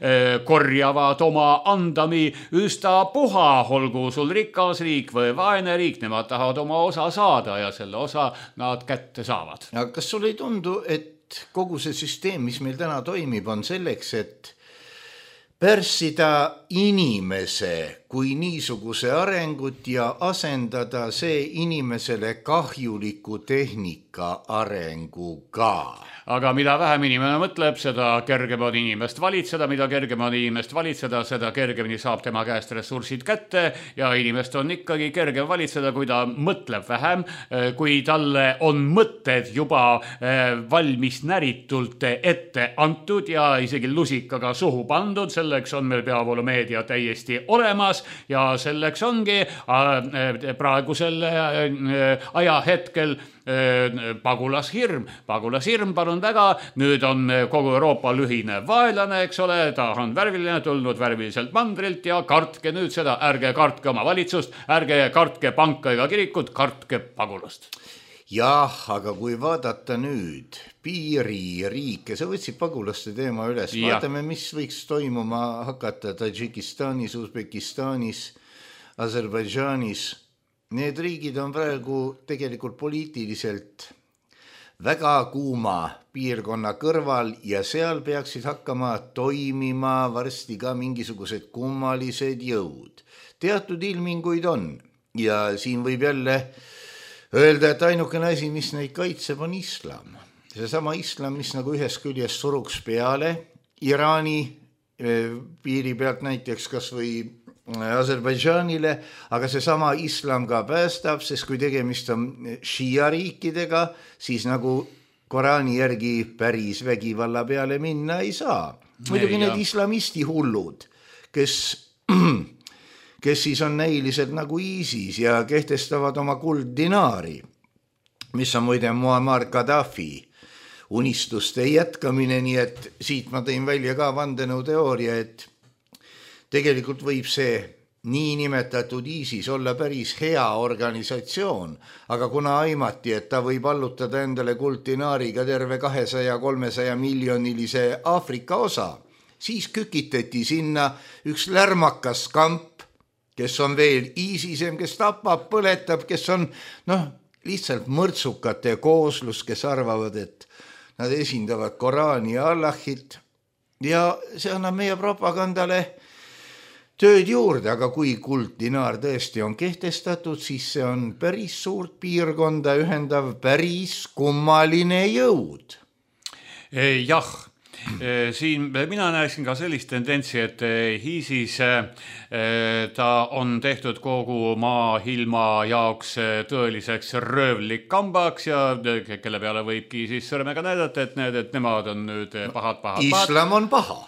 Speaker 4: korjavad oma andami üstapuha, olgu sul rikas riik või vaene riik, nemad tahavad oma osa saada ja selle osa nad kätte saavad.
Speaker 3: Aga kas sul ei tundu, et kogu see süsteem, mis meil täna toimib, on selleks, et pärssida inimese kui niisuguse arengut ja asendada see inimesele kahjuliku tehnika arenguga?
Speaker 4: Aga mida vähem inimene mõtleb, seda kergem on inimest valitseda, mida kergem on inimest valitseda, seda kergemini saab tema käest ressursid kätte ja inimest on ikkagi kergem valitseda, kui ta mõtleb vähem, kui talle on mõtted juba valmis näritult ette antud ja isegi lusikaga suhu pandud, selleks on meil peavoolumeedia täiesti olemas ja selleks ongi praegusel ajahetkel pagulashirm. Pagulashirm, palun väga, nüüd on kogu Euroopa lühine vaelane, eks ole, ta on värviline, tulnud värviliselt mandrilt ja kartke nüüd seda, ärge kartke oma valitsust, ärge kartke panka ega kirikut, kartke pagulast.
Speaker 3: Jah, aga kui vaadata nüüd piiririike, sa võtsid pagulaste teema üles, ja. Vaatame, mis võiks toimuma hakata Tadžikistanis, Usbekistanis, Aserbaidžaanis. Need riigid on praegu tegelikult poliitiliselt väga kuuma piirkonna kõrval ja seal peaksid hakkama toimima varsti ka mingisugused kummalised jõud. Teatud ilminguid on ja siin võib jälle öelda, et ainukene asi, mis neid kaitseb, on islam. See sama islam, mis nagu ühest küljest suruks peale Iraani piiri pealt näiteks kas või Aserbaidžaanile, aga see sama islam ka päästab, sest kui tegemist on šiia riikidega, siis nagu Koraani järgi päris vägivalla peale minna ei saa. Muidugi ei, need islamisti hullud, kes, kes siis on näiliselt nagu ISIS ja kehtestavad oma kulddinaari, mis on muide Muammar Gaddafi unistuste jätkamine, nii et siit ma tõin välja ka vandenõuteooria, et tegelikult võib see niinimetatud ISIS olla päris hea organisatsioon, aga kuna aimati, et ta võib allutada endale kulddinaariga terve kahesaja kolmesaja miljonilise Aafrika osa, siis kükitati sinna üks lärmakas kamp, kes on veel ISISem, kes tapab, põletab, kes on noh, lihtsalt mõrtsukate kooslus, kes arvavad, et nad esindavad Koraani ja Allahit ja see annab meie propagandale tööd juurde, aga kui kulddinaar tõesti on kehtestatud, siis see on päris suurt piirkonda ühendav päris kummaline jõud.
Speaker 4: Jah, siin mina näeksin ka sellist tendentsi, et ISIS ta on tehtud kogu maailma jaoks tõeliseks röövlikkambaks ja kelle peale võibki siis sõrmega näidata, et, need, et nemad on nüüd pahad, pahad, pahad.
Speaker 3: Islam on paha.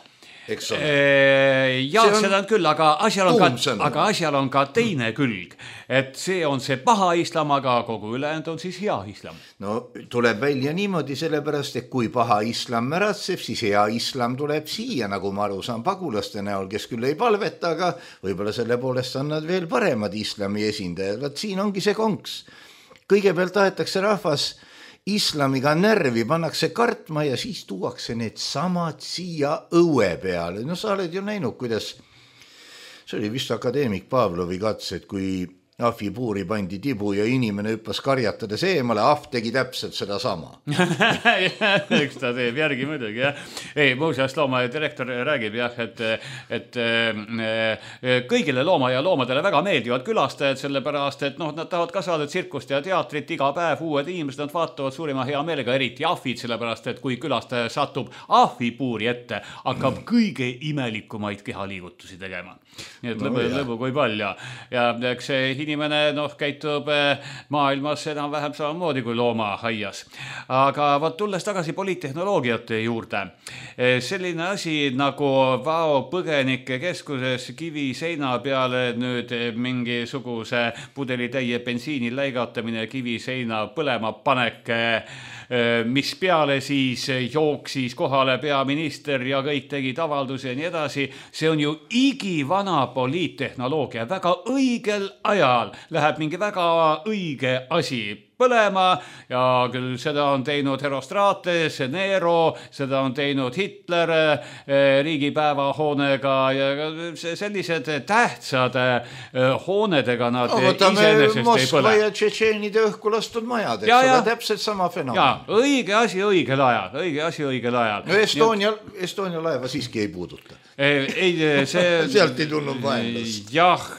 Speaker 4: Ja seda on küll, aga asjal on, ka, aga asjal on ka teine külg, et see on see paha islam, aga kogu ülejäänud on siis hea islam.
Speaker 3: No tuleb välja niimoodi sellepärast, et kui paha islam märatseb, siis hea islam tuleb siia, nagu ma aru saan pagulaste näol, kes küll ei palveta, aga võib-olla selle poolest on nad veel paremad islami esindajad. Vaat siin ongi see konks. Kõigepealt tahetakse rahvas islamiga närvi, pannakse kartma ja siis tuuakse need samad siia õue peale. No sa oled ju näinud, kuidas see oli vist akadeemik Pavlovi katse, et kui ahvi puuri pandi tibu ja inimene hüppas karjatades eemale, ahv tegi täpselt seda sama.
Speaker 4: Eks ta teeb järgi muidugi, jah. Ei, muuseas looma direktor räägib, jah, et, et kõigile looma ja loomadele väga meeldivad külastajad, sellepärast, et noh, nad tahavad ka saada tsirkust ja teatrit iga päev, uued inimesed, nad vaatavad suurima hea meelega, eriti ahvid, sellepärast, et kui külastaja satub ahvi puuri ette, hakkab kõige imelikumaid kehaliigutusi tegema. Nii et no, lõbu, lõbu kui palju. Ja eks see inimene noh, käitub maailmas enam vähem samamoodi kui looma haias. Aga vaat tulles tagasi poliittehnoloogiate juurde, selline asi nagu Vao põgenike keskuses kivi seina peale nüüd mingisuguse pudeli täie bensiini läigatamine, kivi seina põlema panek, mis peale siis jooksis kohale peaminister ja kõik tegid avaldusi ja nii edasi. See on ju igivana poliittehnoloogia, väga õigel ajal läheb mingi väga õige asi põlema ja küll seda on teinud Herostrates, Nero, seda on teinud Hitler riigipäeva hoonega ja sellised tähtsad hoonedega nad
Speaker 3: no, iseenesest ei põle. Moskva ja Tšetšeenide õhku lastud majad, eks ole, täpselt sama fenomen.
Speaker 4: Ja, õige asi õigel ajal, õige asi õigel ajal.
Speaker 3: No Estonia, Estonia laeva siiski ei puuduta.
Speaker 4: Ei, see...
Speaker 3: Sealt ei tulnud vaenlast.
Speaker 4: Jah,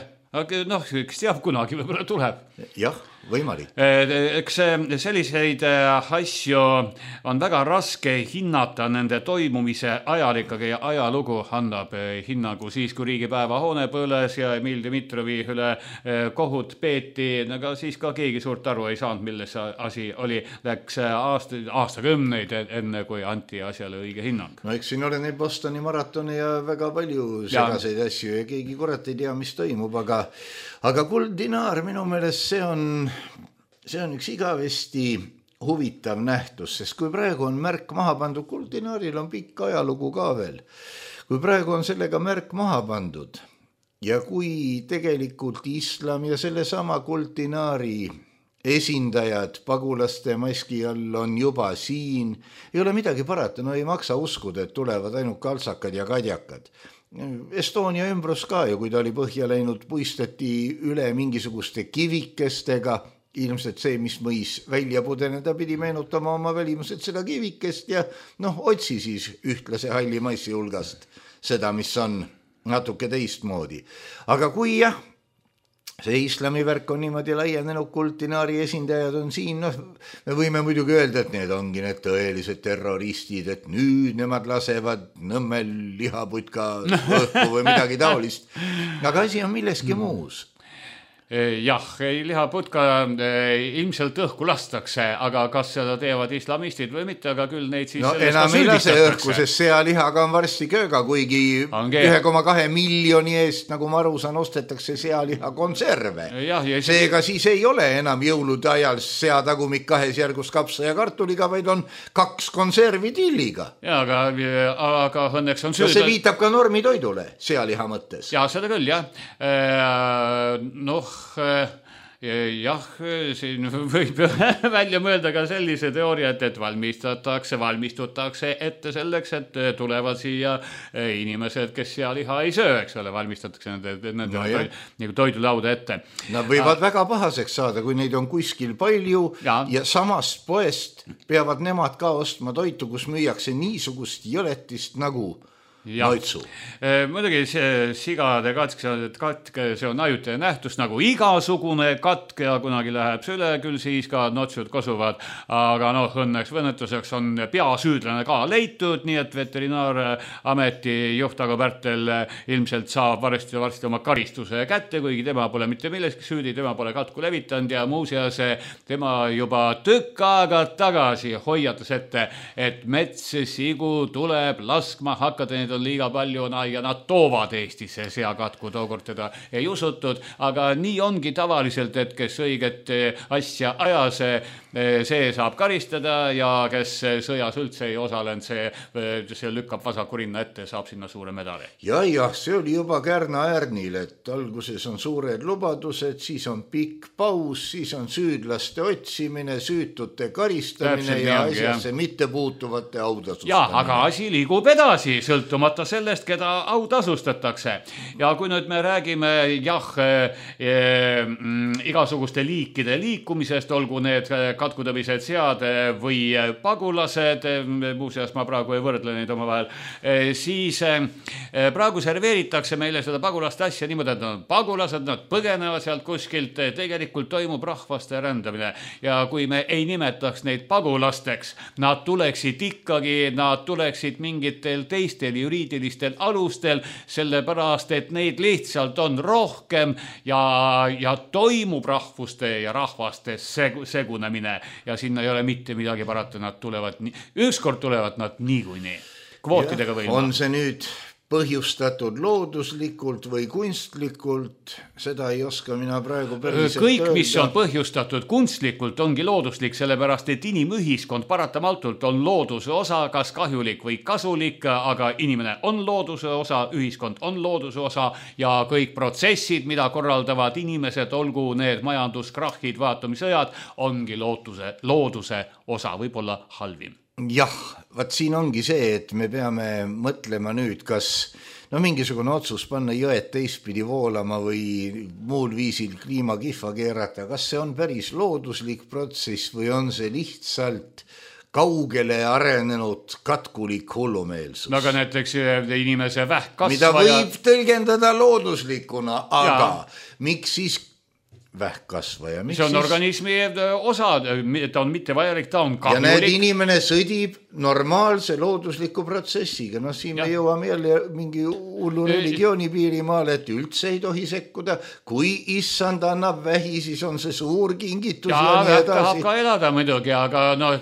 Speaker 4: noh, kes teab, kunagi võib-olla tuleb.
Speaker 3: Jah. Võimalik.
Speaker 4: Eks selliseid asju on väga raske hinnata nende toimumise ajal ikkagi ajalugu annab hinnangu siis, kui riigipäeva hoone põles ja Emil Dmitrovi üle kohut peeti, aga siis ka keegi suurt aru ei saanud, milles asi oli. Läks aasta, aastakümneid enne, kui anti asjale õige hinnang.
Speaker 3: No eks siin ole neid Bostoni maratoni ja väga palju segaseid ja. asju ja keegi kurat ei tea, mis toimub, aga Aga kuldinaar minu meelest see on, see on üks igavesti huvitav nähtus, sest kui praegu on märk maha pandud, kuldinaaril on pikk ajalugu ka veel. Kui praegu on sellega märk maha pandud ja kui tegelikult islam ja selle sama kuldinaari esindajad pagulaste maski all on juba siin, ei ole midagi parata, no ei maksa uskuda, et tulevad ainult kaltsakad ja kadjakad. Estonia ümbrus ka ju, kui ta oli põhja läinud, puistati üle mingisuguste kivikestega, ilmselt see, mis mõis välja pudeneda, pidi meenutama oma välimused seda kivikest ja noh, otsi siis ühtlase halli maissi hulgast seda, mis on natuke teistmoodi. Aga kui jah, see islamivärk on niimoodi laienenud, kuldinaari esindajad on siin, noh, me võime muidugi öelda, et need ongi need tõelised terroristid, et nüüd nemad lasevad Nõmmel lihaputka õhku või midagi taolist. Aga asi on milleski muus.
Speaker 4: Jah, lihaputka ilmselt õhku lastakse, aga kas seda teevad islamistid või mitte, aga küll neid siis...
Speaker 3: No enam ei lase õhku, sest sealihaga on varsti kööga, kuigi ühe koma kahe miljoni eest, nagu ma aru saan, ostetakse sealiha konserve. Ja, ja seega siis ei ole enam jõulude ajal seatagumik kahes järgus kapsa ja kartuliga, vaid on kaks konservi tilliga.
Speaker 4: Ja, aga, aga õnneks on süüd...
Speaker 3: Ja see viitab ka normitoidule sealiha mõttes.
Speaker 4: Ja, seda küll, jah. Noh, jah, siin võib välja mõelda ka sellise teooriat, et valmistatakse, valmistutakse ette selleks, et tulevad siia inimesed, kes sealiha ei söö, eks ole, valmistatakse nende, nende no toid, nagu toidulauda ette.
Speaker 3: Nad võivad ah. väga pahaseks saada, kui neid on kuskil palju ja, ja samast poest peavad nemad ka ostma toitu, kus müüakse niisugust jõletist nagu Noitsu.
Speaker 4: Muidugi see sigade katk, katk, see on ajutaja nähtus nagu igasugune katk ja kunagi läheb see üle, küll siis ka notsud kosuvad, aga noh, õnneks võnnetuseks on peasüüdlane ka leitud, nii et veterinaarameti juht Ago Pärtel ilmselt saab varsti, varsti oma karistuse kätte, kuigi tema pole mitte milleski süüdi, tema pole katku levitanud ja muuseas tema juba tükk aega tagasi hoiatas ette, et metssigu tuleb laskma hakata, neid on liiga palju ja nad toovad Eestisse seakatku, tookord teda ei usutud, aga nii ongi tavaliselt, et kes õiget asja ajas, see saab karistada ja kes sõjas üldse ei osalenud, see, see lükkab vasakurinna ette, saab sinna suure medali.
Speaker 3: Ja, jah, see oli juba Kärna Ärnil, et alguses on suured lubadused, siis on pikk paus, siis on süüdlaste otsimine, süütute karistamine Täpselt ja ongi, asjasse mitte puutuvate autasustamine.
Speaker 4: Ja, aga asi liigub edasi, sõltumata sellest, keda autasustatakse. Ja kui nüüd me räägime jah, e, mm, igasuguste liikide liikumisest, olgu need katkutõbised sead või pagulased, muuseas ma praegu ei võrdle neid oma vahel, siis praegu serveeritakse meile seda pagulaste asja niimoodi, et nad pagulased, nad põgenevad sealt kuskilt, tegelikult toimub rahvaste rändamine ja kui me ei nimetaks neid pagulasteks, nad tuleksid ikkagi, nad tuleksid mingitel teistel juriidilistel alustel, sellepärast, et neid lihtsalt on rohkem ja, ja toimub rahvuste ja rahvaste seg- segunemine ja sinna ei ole mitte midagi parata, nad tulevad, ükskord tulevad nad niikuinii, kvootidega või
Speaker 3: on see nüüd põhjustatud looduslikult või kunstlikult, seda ei oska mina praegu päriselt
Speaker 4: kõik,
Speaker 3: öelda.
Speaker 4: mis on põhjustatud kunstlikult, ongi looduslik, sellepärast et inimühiskond paratamatult on looduse osa, kas kahjulik või kasulik, aga inimene on looduse osa, ühiskond on looduse osa ja kõik protsessid, mida korraldavad inimesed, olgu need majanduskrahhid, vaatamisõjad, ongi looduse, looduse osa, võib-olla halvim.
Speaker 3: Jah, vaat siin ongi see, et me peame mõtlema nüüd, kas no mingisugune otsus panna jõed teistpidi voolama või muul viisil kliima kihva keerata, kas see on päris looduslik protsess või on see lihtsalt kaugele arenenud katkulik hullumeelsus.
Speaker 4: No aga näiteks inimese vähkkasvaja...
Speaker 3: mida võib tõlgendada looduslikuna, aga ja. Miks siis vähkkasvaja?
Speaker 4: See on siis... organismi osa, ta on mitte vajalik, ta on kahjulik.
Speaker 3: Ja need inimene sõdib normaalse loodusliku protsessiga. No siin ja. Me jõuame jälle mingi hullu religiooni piirimaale, et üldse ei tohi sekkuda. Kui issand annab vähi, siis on see suur kingitus.
Speaker 4: Ja, ja vähk tahab ka elada muidugi, aga no,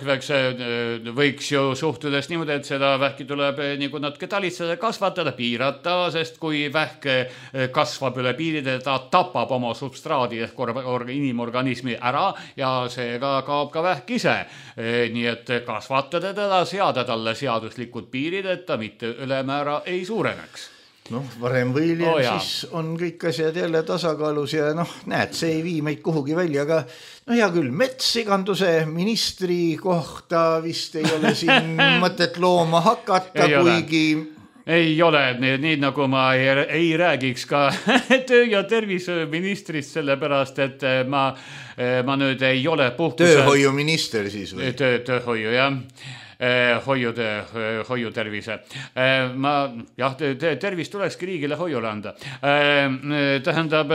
Speaker 4: võiks ju suhtudes niimoodi, et seda vähki tuleb nagu natuke talitseda, kasvatada, piirata, sest kui vähk kasvab üle piiride, ta tapab oma substraadi ehk inimorganismi ära ja seega kaob ka vähk ise. Nii et kasvatada teda, seada talle seaduslikud piirid, et ta mitte ülemäära ei suureneks.
Speaker 3: Noh, varem või hiljem oh, siis on kõik asjad jälle tasakaalus ja noh, näed, see ei vii meid kuhugi välja, aga no hea küll, metsiganduse ministri kohta vist ei ole siin mõtet looma hakata, ei kuigi...
Speaker 4: Ole. Ei ole, nii, nii nagu ma ei, ei räägiks ka töö- ja terviseministrist, sellepärast, et ma, ma nüüd ei ole puhkusel...
Speaker 3: Tööhoiuminister siis või?
Speaker 4: Töö, tööhoiu, jah. Hoiude, hoiu tervise. Ma, jah, tervist tulekski riigile hoiule anda. Tähendab...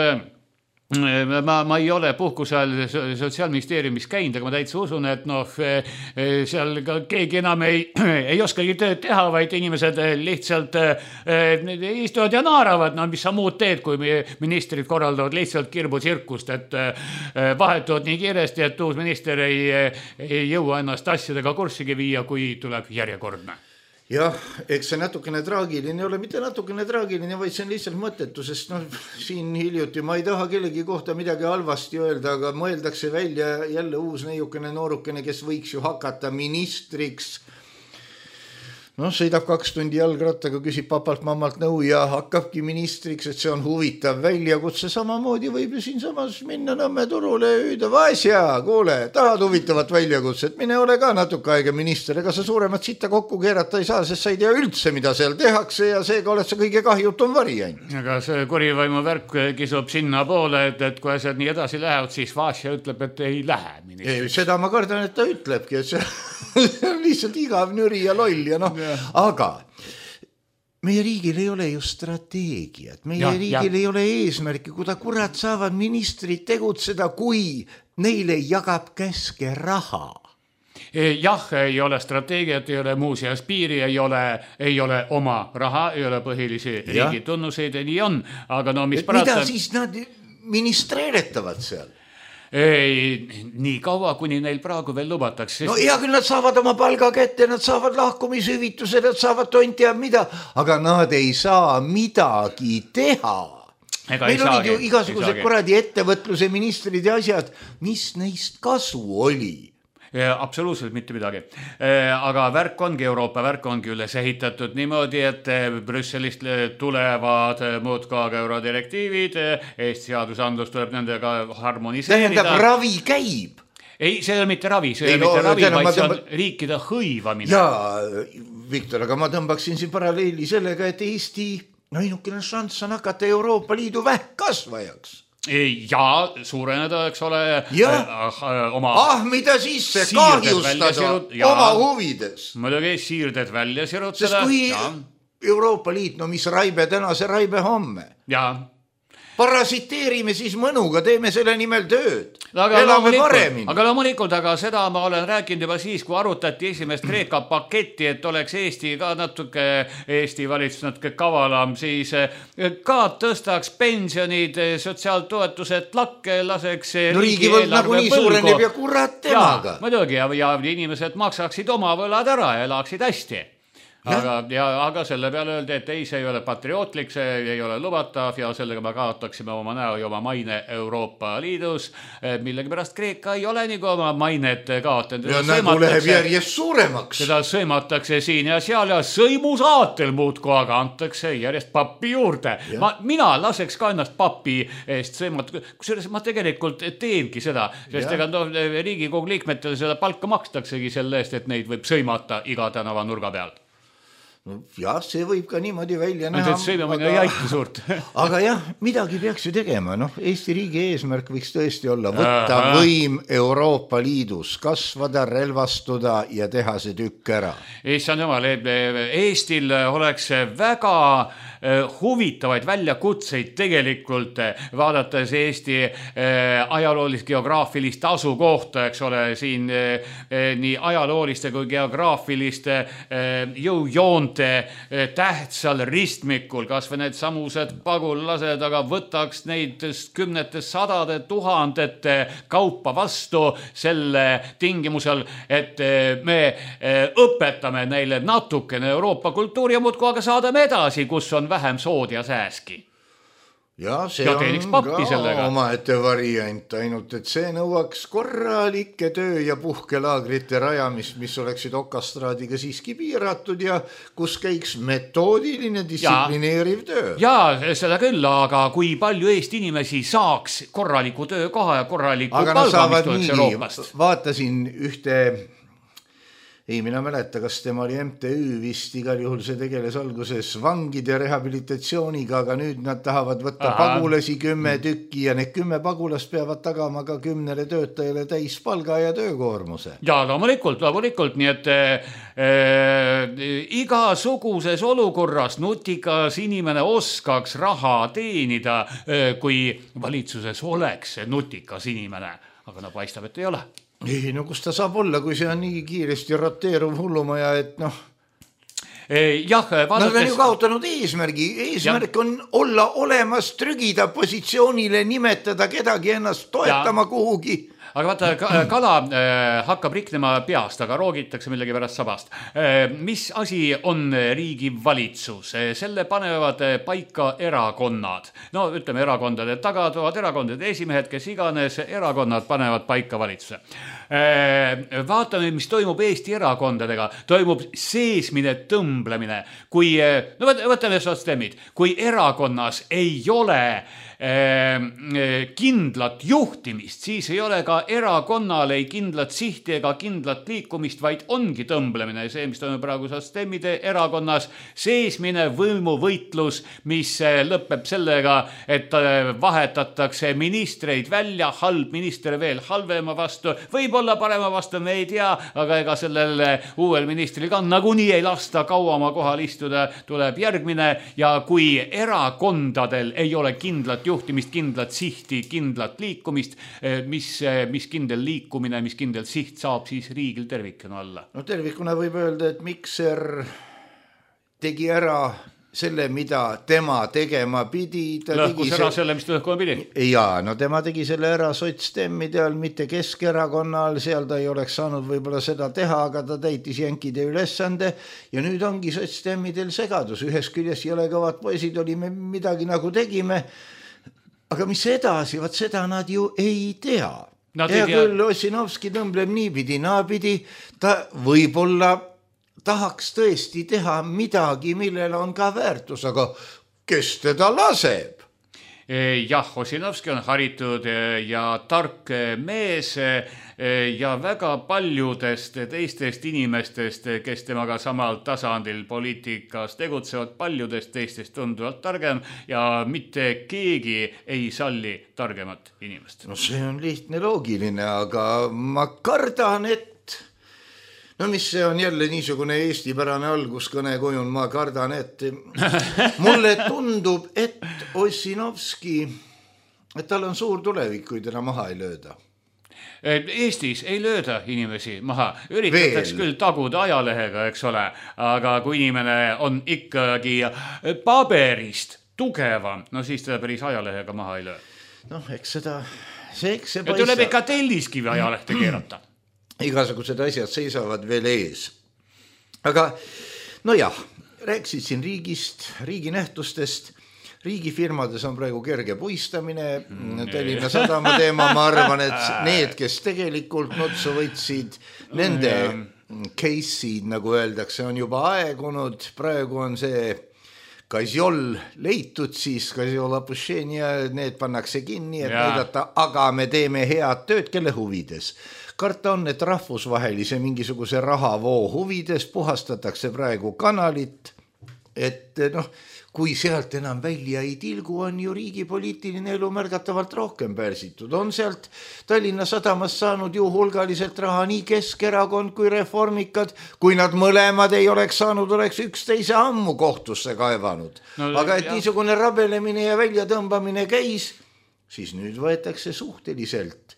Speaker 4: Ma, ma ei ole puhkusel Sotsiaalministeeriumis käinud, aga ma täitsa usun, et noh, seal keegi enam ei, ei oskagi tööd teha, vaid inimesed lihtsalt istuvad ja naaravad, no mis sa muud teed, kui ministrid korraldavad lihtsalt kirbutsirkust, et vahetuvad nii kiiresti, et uus minister ei, ei jõua ennast asjadega kurssigi viia, kui tuleb järjekordne.
Speaker 3: Jah, eks see natukene traagiline ei ole, mitte natukene traagiline, vaid see on lihtsalt mõttetu, sest noh, siin hiljuti ma ei taha kellegi kohta midagi halvasti öelda, aga mõeldakse välja jälle uus neiukene noorukene, kes võiks ju hakata ministriks. Noh, sõidab kaks tundi jalgrattaga, küsib papalt mammalt nõu ja hakkabki ministriks, et see on huvitav väljakutse. Samamoodi võib ju siin samas minna Nõmme turule ja hüüda, Vasja, kuule, tahad huvitavat väljakutset, mine ole ka natuke aega minister, ega sa suuremat sitta kokku keerata ei saa, sest sa ei tea üldse, mida seal tehakse ja seega oled sa kõige kahjutum variant.
Speaker 4: Aga see kurivaimu värk kisub sinna poole, et, et kui asjad nii edasi lähevad, siis Vasja ütleb, et ei lähe ministriks.
Speaker 3: Ei, seda ma kardan, et ta ütlebki, et see on lihtsalt igav, nüri ja loll ja noh, aga meie riigil ei ole ju strateegiat, meie ja, riigil ja. Ei ole eesmärki, kui ta kurat saavad ministrid tegutseda, kui neile jagab käske raha.
Speaker 4: Jah, ei ole strateegiat, ei ole muuseas piiri, ei ole, ei ole oma raha, ei ole põhilisi riigi tunnuseid ja nii on. Aga no mis
Speaker 3: et
Speaker 4: pärast...
Speaker 3: mida siis nad ministreeretavad seal?
Speaker 4: Ei, nii kaua, kuni neil praegu veel lubatakse.
Speaker 3: No hea küll, nad saavad oma palga kätte, nad saavad lahkumishüvituse, nad saavad tont ja mida, aga nad ei saa midagi teha. Ega meil olid ju igasugused kuradi ettevõtluse ministrid ja asjad, mis neist kasu oli?
Speaker 4: Ja, absoluutselt mitte midagi. Aga värk ongi, Euroopa värk ongi üles ehitatud niimoodi, et Brüsselist tulevad muud ka eurodirektiivid, Eesti seadusandlus tuleb nendega harmoniseerida.
Speaker 3: Tähendab, ravi käib.
Speaker 4: Ei, see ei ole mitte ravi, see ei ole no, mitte ravi, vaid see on tõmba... riikide hõivamine.
Speaker 3: Jaa, Viktor, aga ma tõmbaksin siin paralleeli sellega, et Eesti ainukene šanss on hakata Euroopa Liidu vähkkasvajaks.
Speaker 4: Ja suureneda, eks ole, oma
Speaker 3: ah, mida siis see kahjustada oma huvides.
Speaker 4: Muidugi siirded välja sirutada.
Speaker 3: Sest kui ja. Euroopa Liit, no mis raibe täna, see raibe homme.
Speaker 4: Jaa.
Speaker 3: Parasiteerime siis mõnuga, teeme selle nimel tööd.
Speaker 4: Aga loomulikult, aga loomulikult, aga seda ma olen rääkinud juba siis, kui arutati esimest Kreeka paketti, et oleks Eesti ka natuke, Eesti valitsus natuke kavalam, siis ka tõstaks pensionid, sotsiaaltoetused lakke, laseks
Speaker 3: no, riigivõld nagu nii suureneb ja kurat temaga.
Speaker 4: Ja, muidugi, ja, ja inimesed maksaksid oma võlad ära ja elaksid hästi. aga, ja, aga selle peale öeldi, et ei, see ei ole patriootlik, see ei ole lubatav ja sellega me kaotaksime oma näo ja oma maine Euroopa Liidus. Millegipärast Kreeka ei ole nagu oma mainet kaotanud.
Speaker 3: Ja nägu läheb järjest suuremaks.
Speaker 4: Seda sõimatakse siin ja seal ja sõimusaatel muudku, aga antakse järjest pappi juurde. Ma, mina laseks ka ennast pappi eest sõimata. Kusjuures ma tegelikult teengi seda, sest ega no, Riigikogu liikmetele seda palka makstaksegi selle eest, et neid võib sõimata iga tänava nurga peal.
Speaker 3: No, jah, see võib ka niimoodi välja näha.
Speaker 4: Aga, suurt.
Speaker 3: aga jah, midagi peaks ju tegema. No, Eesti riigi eesmärk võiks tõesti olla võtta Aha. võim Euroopa Liidus, kasvada, relvastuda ja teha see tükk ära.
Speaker 4: Issand jumal, Eestil oleks väga huvitavaid väljakutseid tegelikult vaadates Eesti ajaloolist geograafilist asukohta, eks ole, siin nii ajalooliste kui geograafiliste jõujoonte tähtsal ristmikul, kas või need samused pagulased, aga võtaks neid kümnete sadade tuhandete kaupa vastu selle tingimusel, et me õpetame neile natukene Euroopa kultuuri ja muudku aga saadame edasi, kus on vähem sood ja sääski.
Speaker 3: Ja see
Speaker 4: ja
Speaker 3: on ka
Speaker 4: sellega.
Speaker 3: omaette variant, ainult et see nõuaks korralikke töö- ja puhkelaagrite rajamist, mis oleksid okastraadiga siiski piiratud ja kus käiks metoodiline distsiplineeriv töö.
Speaker 4: Ja seda küll, aga kui palju Eesti inimesi saaks korraliku töökoha ja korraliku
Speaker 3: aga
Speaker 4: palga, mis tuleks Euroopast?
Speaker 3: Vaatasin ühte... Ei, mina mäleta, kas tema oli M T Ü vist, igal juhul see tegeles alguses vangide rehabilitatsiooniga, aga nüüd nad tahavad võtta Aha. pagulasi kümme tükki ja need kümme pagulast peavad tagama ka kümnele töötajale täispalga ja töökoormuse.
Speaker 4: Ja loomulikult, loomulikult, nii et äh, igasuguses olukorras nutikas inimene oskaks raha teenida, äh, kui valitsuses oleks nutikas inimene, aga no paistab, et ei ole.
Speaker 3: Ei, no kus ta saab olla, kui see on nii kiiresti roteeruv hullumaja, et noh...
Speaker 4: Jah, vaadates...
Speaker 3: Nad on ju kaotanud eesmärgi. Eesmärk ja. on olla olemas, trügida positsioonile, nimetada kedagi ennast toetama ja. kuhugi.
Speaker 4: Aga vaata, kala hakkab riknema peast, aga roogitakse millegi pärast sabast. Mis asi on riigi valitsus? Selle panevad paika erakonnad. No ütleme, erakondade tagatoad, erakondade esimehed, kes iganes erakonnad panevad paika valitsuse. Vaatame, mis toimub Eesti erakondadega. Toimub seesmine tõmblemine. Kui, no võtame sotsdemid. Kui erakonnas ei ole kindlat juhtimist, siis ei ole ka erakonnal ei kindlat sihti ega kindlat liikumist, vaid ongi tõmblemine. See, mis toimub praegu sotsdemide erakonnas, seesmine võimuvõitlus, mis lõpeb sellega, et vahetatakse ministreid välja, halb minister veel halvema vastu, võib-olla parema vastu, me ei tea, aga ega sellel uuel ministril ka nagunii ei lasta kaua oma kohal istuda, tuleb järgmine ja kui erakondadel ei ole kindlat juhtimist, kindlat sihti, kindlat liikumist, mis, mis kindel liikumine, mis kindel siht saab siis riigil tervikuna olla.
Speaker 3: No tervikuna võib öelda, et Mikser tegi ära selle, mida tema tegema pidi.
Speaker 4: Lõhkus ära selle, mis lõhkuma pidi.
Speaker 3: Jaa, no tema tegi selle ära sotsdemmide all, mitte Keskerakonna all, seal ta ei oleks saanud võib-olla seda teha, aga ta täitis jänkide ülesande ja nüüd ongi sotsdemmidel segadus. Ühes küljes jõle kõvad poisid oli, me midagi nagu tegime, aga mis edasi, vaat seda nad ju ei tea. Ja küll Ossinovski tõmbleb niipidi, naapidi, ta võib-olla tahaks tõesti teha midagi, millel on ka väärtus, aga kes teda laseb?
Speaker 4: Jah, Ossinovski on haritud ja tark mees ja väga paljudest teistest inimestest, kes temaga samal tasandil poliitikas tegutsevad, paljudest teistest tunduvalt targem ja mitte keegi ei salli targemat inimest.
Speaker 3: No see on lihtne loogiline, aga ma kardan, et no mis see on jälle niisugune eestipärane alguskõne kujun, ma kardan, et mulle tundub, et Ossinovski, et tal on suur tulevik, kui teda maha ei lööda.
Speaker 4: Eestis ei lööda inimesi maha. Üritataks küll taguda ajalehega, eks ole, aga kui inimene on ikkagi paberist tugevam, no siis teda päris ajalehega maha ei löö.
Speaker 3: Noh, eks seda... See, eks see
Speaker 4: ja tuleb ikka telliskivi ajalehte keerata.
Speaker 3: Igasugused asjad seisavad veel ees. Aga no jah, rääkisid siin riigist, riiginähtustest, riigifirmades on praegu kerge puistamine, Tallinna Sadama teema, ma arvan, et need, kes tegelikult notsu võtsid, nende case'id, nagu öeldakse, on juba aegunud, praegu on see Kazjol leitud siis, Kazjol Apusheni ja need pannakse kinni, et ja. näidata, aga me teeme head tööd, kelle huvides. Karta on, et rahvusvahelise mingisuguse rahavoo huvides puhastatakse praegu kanalit, et noh, kui sealt enam välja ei tilgu, on ju riigi poliitiline elu märgatavalt rohkem pärsitud. On sealt Tallinna Sadamas saanud ju hulgaliselt raha nii Keskerakond kui reformikad. Kui nad mõlemad ei oleks saanud, oleks üksteise ammu kohtusse kaevanud. No, aga et jah. niisugune rabelemine ja väljatõmbamine käis, siis nüüd võetakse suhteliselt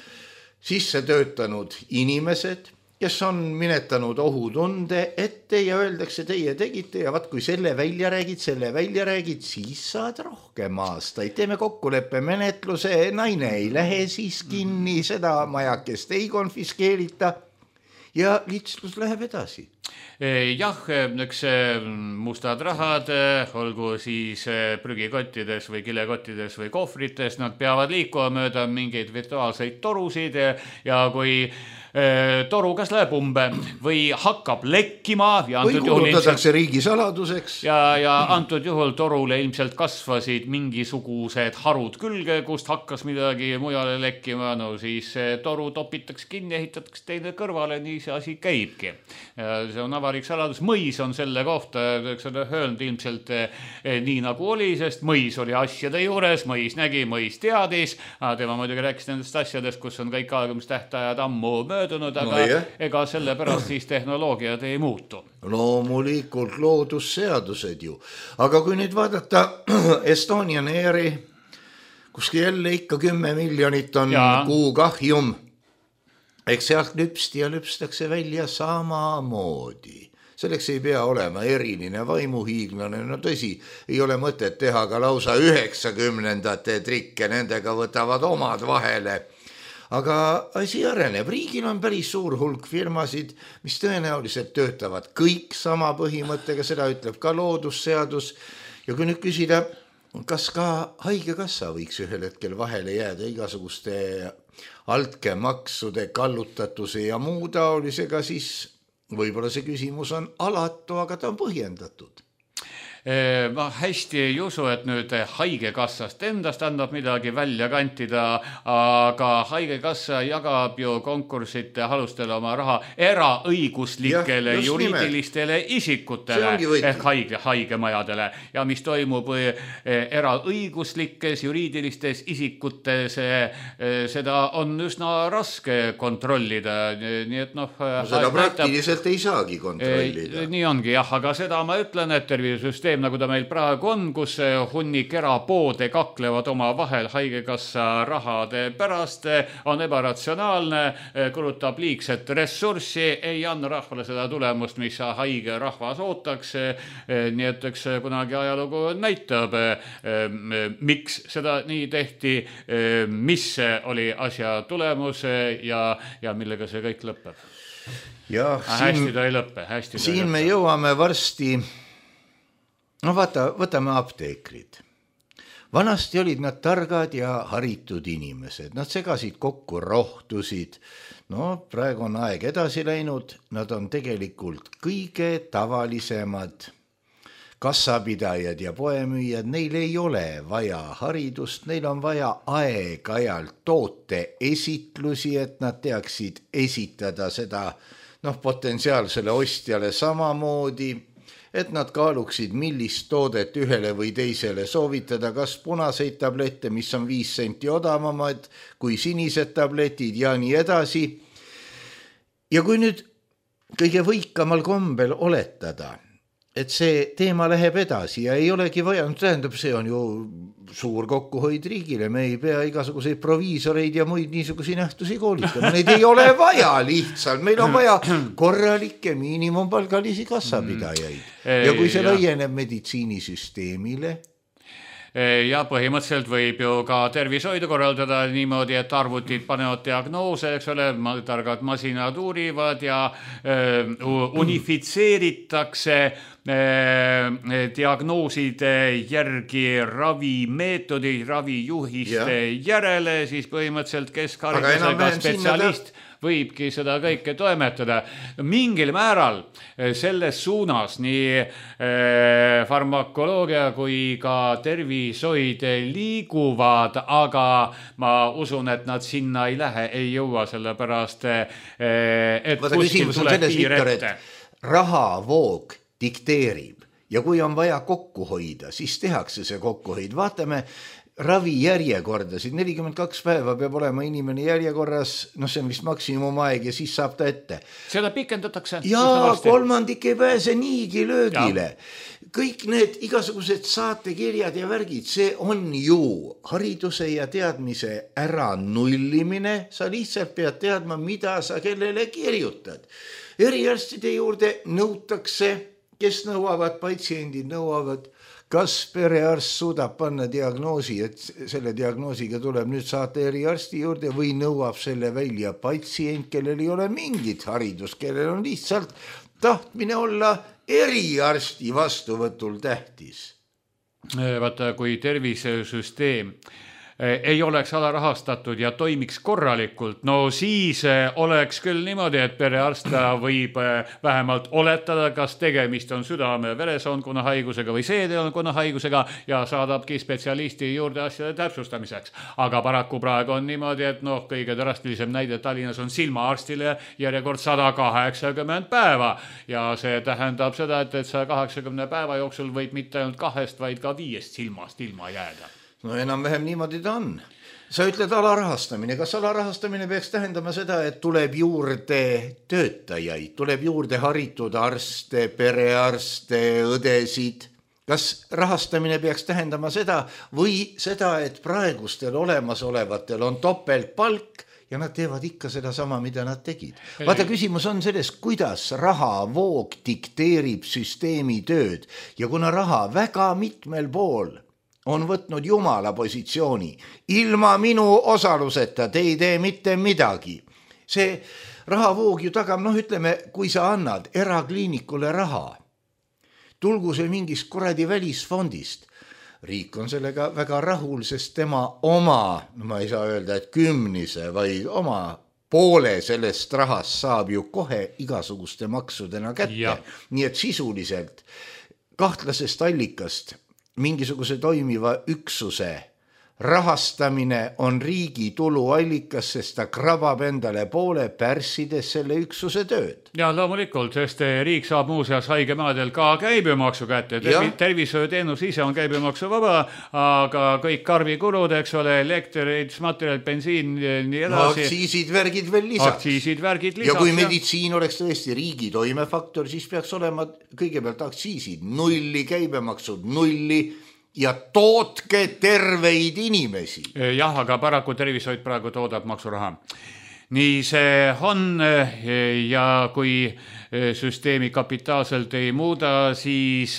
Speaker 3: sisse töötanud inimesed, kes on minetanud ohutunde ette ja öeldakse, teie tegite ja vaat kui selle välja räägid, selle välja räägid, siis saad rohkem aastaid. Teeme kokkuleppe menetluse, naine ei lähe siis kinni, seda majakest ei konfiskeerita ja lihtsus läheb edasi.
Speaker 4: Jah, üks mustad rahad, olgu siis prügikottides või kilekottides või kohvrites, nad peavad liikuma mööda mingeid virtuaalseid torusid ja kui toru kas läheb umbe või hakkab lekkima ja
Speaker 3: või kuulutatakse riigisaladuseks
Speaker 4: ja, ja antud juhul torule ilmselt kasvasid mingisugused harud külge, kust hakkas midagi mujale lekkima, no siis toru topitakse kinni, ehitatakse teine kõrvale, nii see asi käibki. See on avalik saladus, mõis on selle kohta, eks ole, öelnud ilmselt nii nagu oli, sest mõis oli asjade juures, mõis nägi, mõis teadis, tema muidugi rääkis nendest asjadest, kus on kõik aegumistähtajad ammu möödunud, aga no, jah. ega selle pärast siis tehnoloogiad ei muutu.
Speaker 3: Loomulikult loodusseadused ju. Aga kui nüüd vaadata Estonian Airi, kus jälle ikka kümme miljonit on ja. kuu kahjum, eks sealt lüpsti ja lüpstakse välja samamoodi. Selleks ei pea olema eriline vaimuhiiglane, no tõsi, ei ole mõtet teha ka lausa üheksakümnendate trikke, nendega võtavad omad vahele. Aga asi areneb, riigil on päris suur hulk firmasid, mis tõenäoliselt töötavad kõik sama põhimõttega, seda ütleb ka loodusseadus. Ja kui nüüd küsida, kas ka haigekassa võiks ühel hetkel vahele jääda igasuguste altkemaksude kallutatuse ja muu taolisega, siis võib-olla see küsimus on alatu, aga ta on põhjendatud.
Speaker 4: Ma hästi ei usu, et nüüd haigekassast endast annab midagi välja kantida, aga haigekassa jagab ju konkursite alustel oma raha eraõiguslikele ja, juriidilistele nimelt. Isikutele ehk haige, haigemajadele ja mis toimub eraõiguslikes juriidilistes isikutes, seda on üsna raske kontrollida. Nii et noh,
Speaker 3: no seda praktiliselt ei saagi kontrollida.
Speaker 4: Nii ongi jah, aga seda ma ütlen, et tervisesüsteem nagu ta meil praegu on, kus hunnik erapoode kaklevad oma vahel haigekassa rahade pärast, on ebaratsionaalne, kulutab liigset ressurssi, ei anna rahvale seda tulemust, mis haige rahvas ootaks, nii et eks kunagi ajalugu näitab, miks seda nii tehti, mis oli asja tulemus ja, ja millega see kõik lõpeb.
Speaker 3: Ja,
Speaker 4: hästi siin, ta ei lõppe, hästi
Speaker 3: siin
Speaker 4: ta
Speaker 3: me lõppe. Jõuame varsti. No vaata, võtame apteekrid. Vanasti olid nad targad ja haritud inimesed. Nad segasid kokku rohtusid. No praegu on aeg edasi läinud. Nad on tegelikult kõige tavalisemad kassapidajad ja poemüüjad. Neil ei ole vaja haridust, neil on vaja aeg-ajalt toote esitlusi, et nad teaksid esitada seda noh, potentsiaalsele ostjale samamoodi, et nad kaaluksid, millist toodet ühele või teisele soovitada, kas punaseid tablette, mis on viis senti odavamad kui sinised tabletid ja nii edasi. Ja kui nüüd kõige võikamal kombel oletada, et see teema läheb edasi ja ei olegi vaja, tähendab, see on ju suur kokkuhoid riigile, me ei pea igasuguseid proviisoreid ja muid niisugusi nähtusi koolitama, neid ei ole vaja lihtsalt, meil on vaja korralikke miinimumpalgalisi kassapidajaid ja kui see laieneb meditsiinisüsteemile,
Speaker 4: ja põhimõtteliselt võib ju ka tervishoidu korraldada niimoodi, et arvutid panevad diagnoose, eks ole, targad masinad uurivad ja äh, unifitseeritakse äh, diagnooside järgi ravimeetodid, ravijuhiste ja. järele, siis põhimõtteliselt keskharidusega spetsialist võibki seda kõike toimetada. Mingil määral selles suunas nii farmakoloogia kui ka tervishoid liiguvad, aga ma usun, et nad sinna ei lähe, ei jõua sellepärast, et
Speaker 3: Vaata,
Speaker 4: kuskil tuleb piir ette.
Speaker 3: Rahavoog dikteerib ja kui on vaja kokku hoida, siis tehakse see kokkuhoid. Vaatame ravi järjekordasid, nelikümmend kaks päeva peab olema inimene järjekorras, noh see on vist maksimumaeg ja siis saab ta ette.
Speaker 4: Seda pikendatakse.
Speaker 3: Jaa, kolmandik ei pääse niigi löögile. Ja. Kõik need igasugused saatekirjad ja värgid, see on ju hariduse ja teadmise ära nullimine. Sa lihtsalt pead teadma, mida sa kellele kirjutad. Eriarstide juurde nõutakse, kes nõuavad, patsiendid nõuavad, kas perearst suudab panna diagnoosi, et selle diagnoosiga tuleb nüüd saata eriarsti juurde või nõuab selle välja patsient, kellel ei ole mingit haridust, kellel on lihtsalt tahtmine olla eriarsti vastuvõtul tähtis.
Speaker 4: Vaata, kui tervisesüsteem ei oleks alarahastatud ja toimiks korralikult, no siis oleks küll niimoodi, et perearsta võib vähemalt oletada, kas tegemist on südame veresoonkonna haigusega või seedeoonkonna haigusega ja saadabki spetsialisti juurde asjade täpsustamiseks. Aga paraku praegu on niimoodi, et noh, kõige drastilisem näide Tallinnas on silmaarstile järjekord sada kaheksakümmend päeva ja see tähendab seda, et, et sada kaheksakümne päeva jooksul võib mitte ainult kahest, vaid ka viiest silmast ilma jääda.
Speaker 3: No enam-vähem niimoodi ta on. Sa ütled alarahastamine. Kas alarahastamine peaks tähendama seda, et tuleb juurde töötajaid, tuleb juurde haritud arste, perearste, õdesid? Kas rahastamine peaks tähendama seda või seda, et praegustel olemasolevatel on topeltpalk ja nad teevad ikka seda sama, mida nad tegid? Vaata, küsimus on selles, kuidas rahavoog dikteerib süsteemi tööd ja kuna raha väga mitmel pool on võtnud jumala positsiooni. Ilma minu osaluseta te ei tee mitte midagi. See rahavoog ju tagab, noh ütleme, kui sa annad erakliinikule raha, tulgu see mingist kuradi välisfondist. Riik on sellega väga rahul, sest tema oma, ma ei saa öelda, et kümnise, vaid oma poole sellest rahast saab ju kohe igasuguste maksudena kätte. Ja. Nii et sisuliselt kahtlasest allikast mingisuguse toimiva üksuse rahastamine on riigi tuluallikas, sest ta krabab endale poole pärssides selle üksuse tööd.
Speaker 4: Ja loomulikult, sest riik saab muuseas haigemaadel ka käibemaksu kätte. Tervishoiuteenus ise on käibemaksu vaba, aga kõik karbikulud, eks ole, elekter, materjal, bensiin, nii edasi.
Speaker 3: No, aktsiisid, värgid veel lisaks.
Speaker 4: Aktsiisid, värgid lisaks.
Speaker 3: Ja kui meditsiin oleks tõesti riigi toimefaktor, siis peaks olema kõigepealt aktsiisid, nulli käibemaksud, nulli ja tootke terveid inimesi.
Speaker 4: Jah, aga paraku tervishoid praegu toodab maksuraha. Nii see on ja kui süsteemi kapitaalselt ei muuda, siis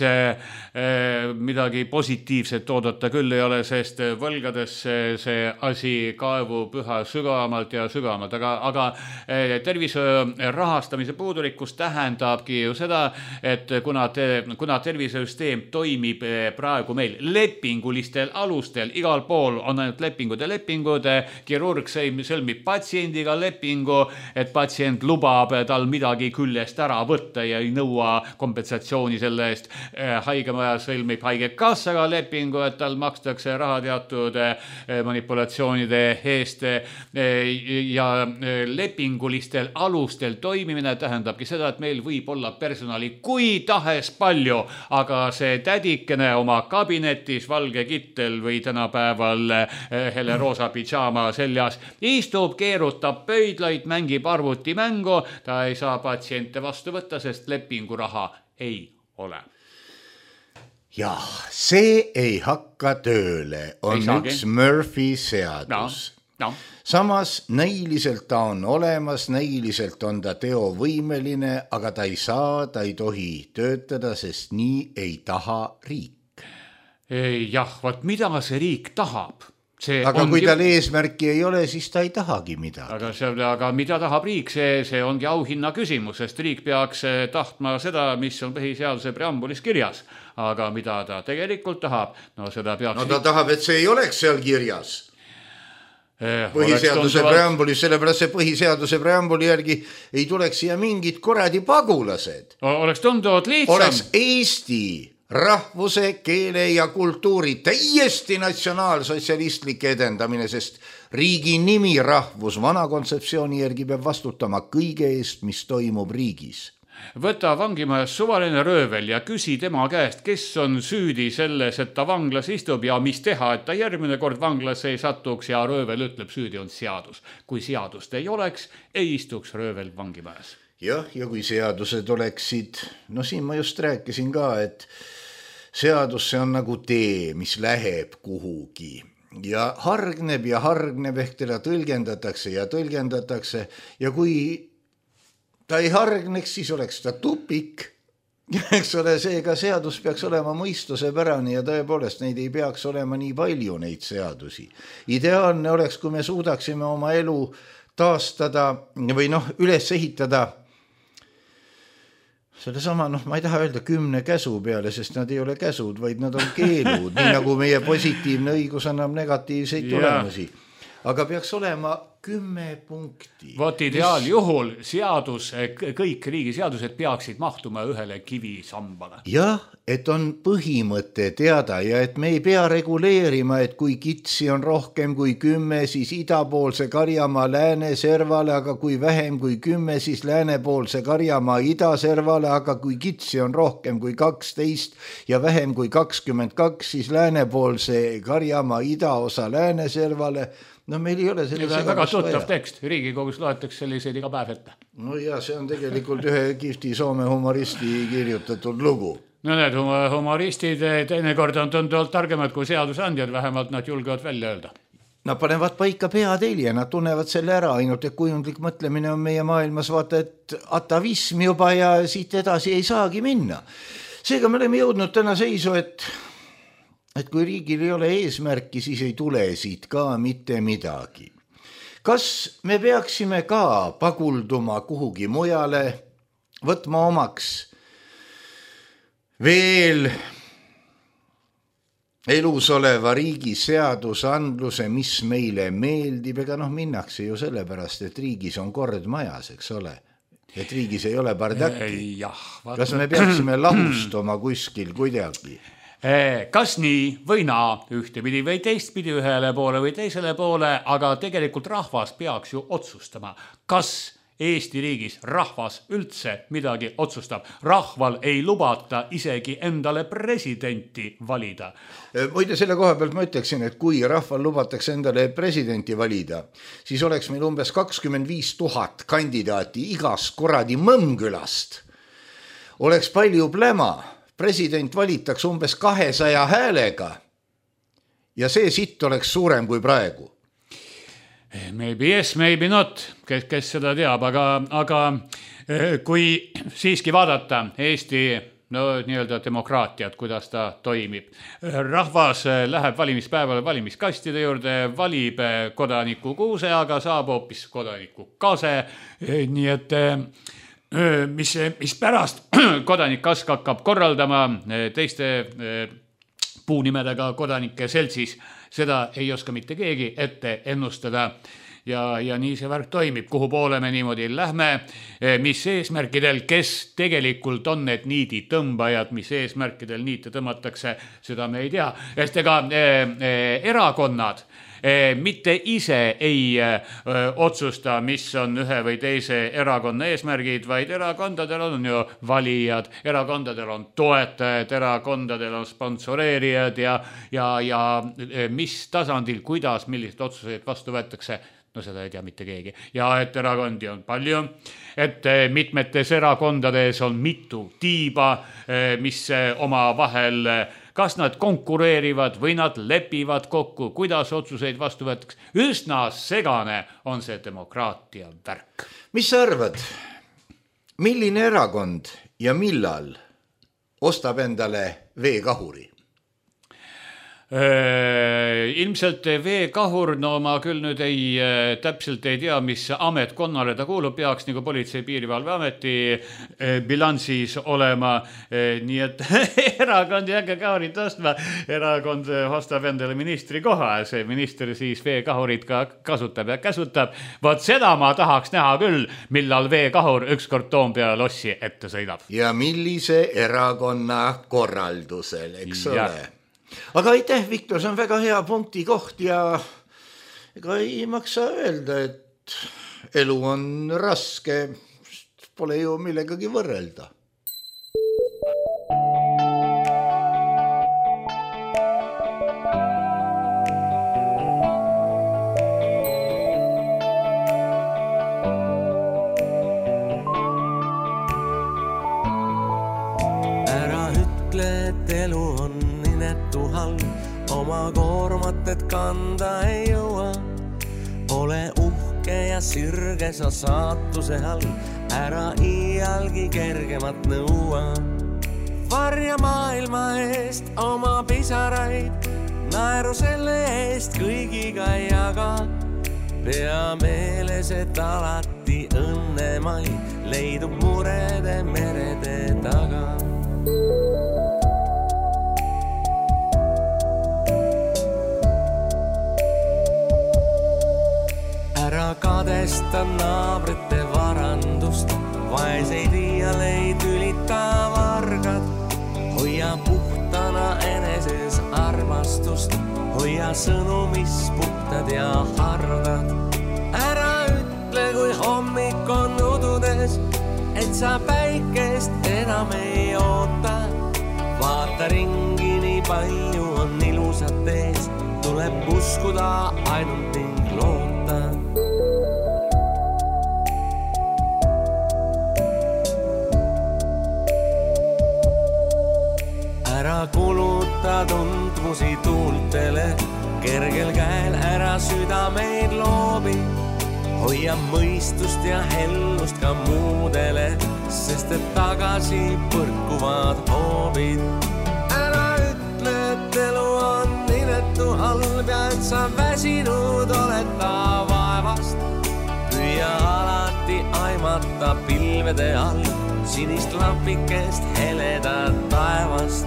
Speaker 4: midagi positiivset oodata küll ei ole, sest võlgadesse see asi kaevub üha sügavamalt ja sügavamalt, aga, aga tervise rahastamise puudulikkus tähendabki ju seda, et kuna, te, kuna tervisesüsteem toimib praegu meil lepingulistel alustel, igal pool on ainult lepingud ja lepingud, kirurg sõlmib patsiendiga lepingu, et patsient lubab tal midagi küljest ära võtta ja ei nõua kompensatsiooni selle eest. Haigemaja sõlmib haigekassaga lepingu, et tal makstakse raha teatud manipulatsioonide eest ja lepingulistel alustel toimimine tähendabki seda, et meil võib olla personali kui tahes palju, aga see tädikene oma kabinetis, valge kittel või tänapäeval hele roosa pidžaama seljas istub, keerutab pöidlaid, mängib arvutimängu, ta ei saa patsiente vastu võtta, sest lepinguraha ei ole.
Speaker 3: Jah, see ei hakka tööle, on üks Murphy seadus.
Speaker 4: No, no.
Speaker 3: Samas näiliselt ta on olemas, näiliselt on ta teovõimeline, aga ta ei saa, ta ei tohi töötada, sest nii ei taha riik.
Speaker 4: Jah, vaat mida see riik tahab? See
Speaker 3: aga
Speaker 4: ongi...
Speaker 3: kui tal eesmärki ei ole, siis ta ei tahagi midagi.
Speaker 4: Aga, see, aga mida tahab riik, see, see ongi auhinna küsimus, sest riik peaks tahtma seda, mis on põhiseaduse preambulis kirjas. Aga mida ta tegelikult tahab? No seda peaks...
Speaker 3: No ta tahab, et see ei oleks seal kirjas.
Speaker 4: Eh,
Speaker 3: põhiseaduse
Speaker 4: tunduvalt...
Speaker 3: preambulis, sellepärast see põhiseaduse preambuli järgi ei tuleks siia mingid korradi pagulased.
Speaker 4: Oleks tunduvalt lihtsam.
Speaker 3: Oleks Eesti rahvuse, keele ja kultuuri täiesti natsionaalsotsialistlik edendamine, sest riigi nimi rahvus vana kontseptsiooni järgi peab vastutama kõige eest, mis toimub riigis.
Speaker 4: Võta vangimajas suvaline röövel ja küsi tema käest, kes on süüdi selles, et ta vanglas istub ja mis teha, et ta järgmine kord vanglas ei satuks ja röövel ütleb, süüdi on seadus. Kui seadust ei oleks, ei istuks röövel vangimajas.
Speaker 3: Jah, ja kui seadused oleksid, no siin ma just rääkisin ka, et seadus see on nagu tee, mis läheb kuhugi ja hargneb ja hargneb ehk teda tõlgendatakse ja tõlgendatakse ja kui ta ei hargneks, siis oleks ta tupik. Eks ole, seega seadus peaks olema mõistuse pärane ja tõepoolest neid ei peaks olema nii palju neid seadusi. Ideaalne oleks, kui me suudaksime oma elu taastada või noh, üles ehitada selle sama, noh, ma ei taha öelda kümne käsu peale, sest nad ei ole käsud, vaid nad on keelud, nii nagu meie positiivne õigus annab negatiivseid tulemusi. Aga peaks olema kümme punkti.
Speaker 4: Vot ideaal juhul seadus, kõik riigi seadused peaksid mahtuma ühele kivisambale.
Speaker 3: Jah, et on põhimõte teada ja et me ei pea reguleerima, et kui kitsi on rohkem kui kümme, siis idapoolse Karjamaa lääneservale, aga kui vähem kui kümme, siis läänepoolse Karjamaa idaservale, aga kui kitsi on rohkem kui kaksteist ja vähem kui kakskümmend kaks, siis läänepoolse Karjamaa idaosa lääneservale. No meil ei ole
Speaker 4: sellisega väga tuttav tekst, Riigikogus loetakse selliseid iga päev ette.
Speaker 3: No ja see on tegelikult ühe kihvti Soome humoristi kirjutatud lugu.
Speaker 4: No need humoristid teinekord on tunduvalt targemad kui seadusandjad, vähemalt nad julgevad välja öelda.
Speaker 3: Nad panevad paika peateili ja nad tunnevad selle ära, ainult et kujundlik mõtlemine on meie maailmas vaata, et atavism juba ja siit edasi ei saagi minna. Seega me oleme jõudnud täna seisu, et et kui riigil ei ole eesmärki, siis ei tule siit ka mitte midagi. Kas me peaksime ka pagulduma kuhugi mujale, võtma omaks veel elus oleva riigi seadusandluse, mis meile meeldib, ega noh minnakse ju sellepärast, et riigis on kord majas, eks ole, et riigis ei ole bardaki. Kas me peaksime lahustama kuskil kuidagi?
Speaker 4: Kas nii või naa, ühtepidi või teistpidi, ühele poole või teisele poole, aga tegelikult rahvas peaks ju otsustama, kas Eesti riigis rahvas üldse midagi otsustab. Rahval ei lubata isegi endale presidenti valida.
Speaker 3: Muide, selle koha pealt ma ütleksin, et kui rahval lubatakse endale presidenti valida, siis oleks meil umbes kakskümmend viis tuhat kandidaati igast korradi Mõmmkülast. Oleks palju pläma. President valitaks umbes kahesaja häälega ja see sitt oleks suurem kui praegu.
Speaker 4: Maybe yes, maybe not, kes, kes seda teab, aga, aga kui siiski vaadata Eesti no, nii-öelda demokraatiat, kuidas ta toimib. Rahvas läheb valimispäevale valimiskastide juurde, valib kodaniku kuuse, aga saab hoopis kodaniku kase, nii et... Mis, mis pärast kodanik Kask hakkab korraldama teiste puunimedega kodanike seltsis, seda ei oska mitte keegi ette ennustada ja, ja nii see värk toimib, kuhu poole me niimoodi lähme, mis eesmärkidel, kes tegelikult on need niidi tõmbajad, mis eesmärkidel niite tõmmatakse, seda me ei tea, sest ega eh, eh, erakonnad mitte ise ei otsusta, mis on ühe või teise erakonna eesmärgid, vaid erakondadel on ju valijad, erakondadel on toetajad, erakondadel on sponsoreerijad ja, ja, ja mis tasandil, kuidas, millised otsuseid vastu võetakse, no seda ei tea mitte keegi. Ja et erakondi on palju, et mitmetes erakondades on mitu tiiba, mis oma vahel kas nad konkureerivad või nad lepivad kokku, kuidas otsuseid vastu võetakse. Üsna segane on see demokraatia värk.
Speaker 3: Mis sa arvad, milline erakond ja millal ostab endale veekahuri?
Speaker 4: Ilmselt veekahur, no ma küll nüüd ei täpselt ei tea, mis ametkonnale ta kuulub, peaks nagu Politsei- Piirivalveameti bilansis olema, nii et erakond ei hakka kahurit ostma, erakond ostab endale ministri koha, see minister siis veekahurit ka kasutab ja käsutab. Vaat seda ma tahaks näha küll, millal veekahur ükskord Toompea lossi ette sõidab.
Speaker 3: Ja millise erakonna korraldusel, eks
Speaker 4: Ja.
Speaker 3: ole. Aga aitäh, Viktor, see on väga hea punkti koht ja ega ei maksa öelda, et elu on raske, pole ju millegagi võrrelda.
Speaker 5: Ära ütle, et elu on oma koormat, et kanda ei jõua. Ole uhke ja sürge sa saatuse all, ära iialgi kergemat nõua. Varja maailma eest oma pisaraid, naeru selle eest kõigiga ei jaga. Pea meeles, et alati õnnemai leidub murede merede taga. Ära kadesta naabrite varandust, vaeseid iial tülita vargad. Hoia puhtana eneses armastust, hoia sõnu, mis puhtad ja hardad. Ära ütle, kui hommik on ududes, et sa päikest enam ei oota. Vaata ringi, nii palju on ilusat ees, tuleb uskuda ainult ning loota. Ära kuluta tundmusi tuultele, kergel käel ära südameid loobi. Hoia mõistust ja hellust ka muudele, sest et tagasi põrkuvad hoobid. Ära ütle, et elu on inetu halb ja et sa väsinud oled ta vaevast. Püüa alati aimata pilvede all sinist lapikest heleda taevast.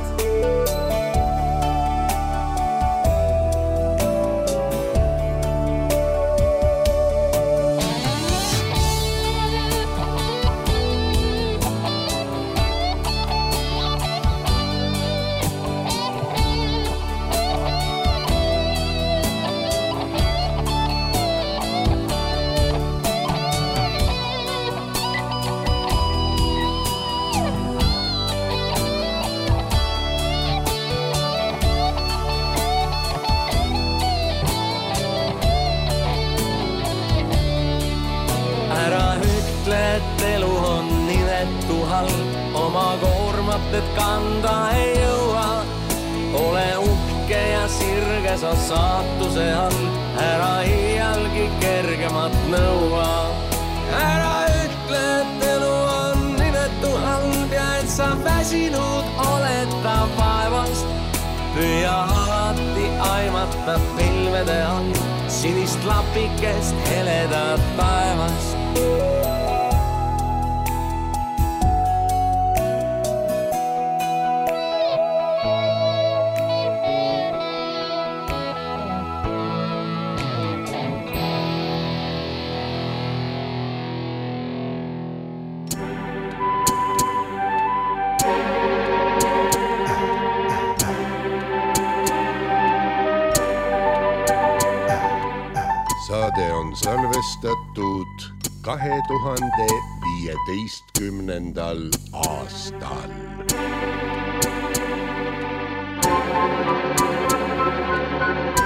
Speaker 5: Oma koormat, et kanda ei jõua. Ole uhke ja sirge sa saatuse all, ära iialgi kergemat nõua. Ära ütle, et elu on inetu halb ja et sa väsinud oled ta vaevast. Püüa alati aimata pilvede all sinist lapikest heleda taevast.
Speaker 6: Saade on salvestatud kahe tuhande viieteistkümnendal aastal.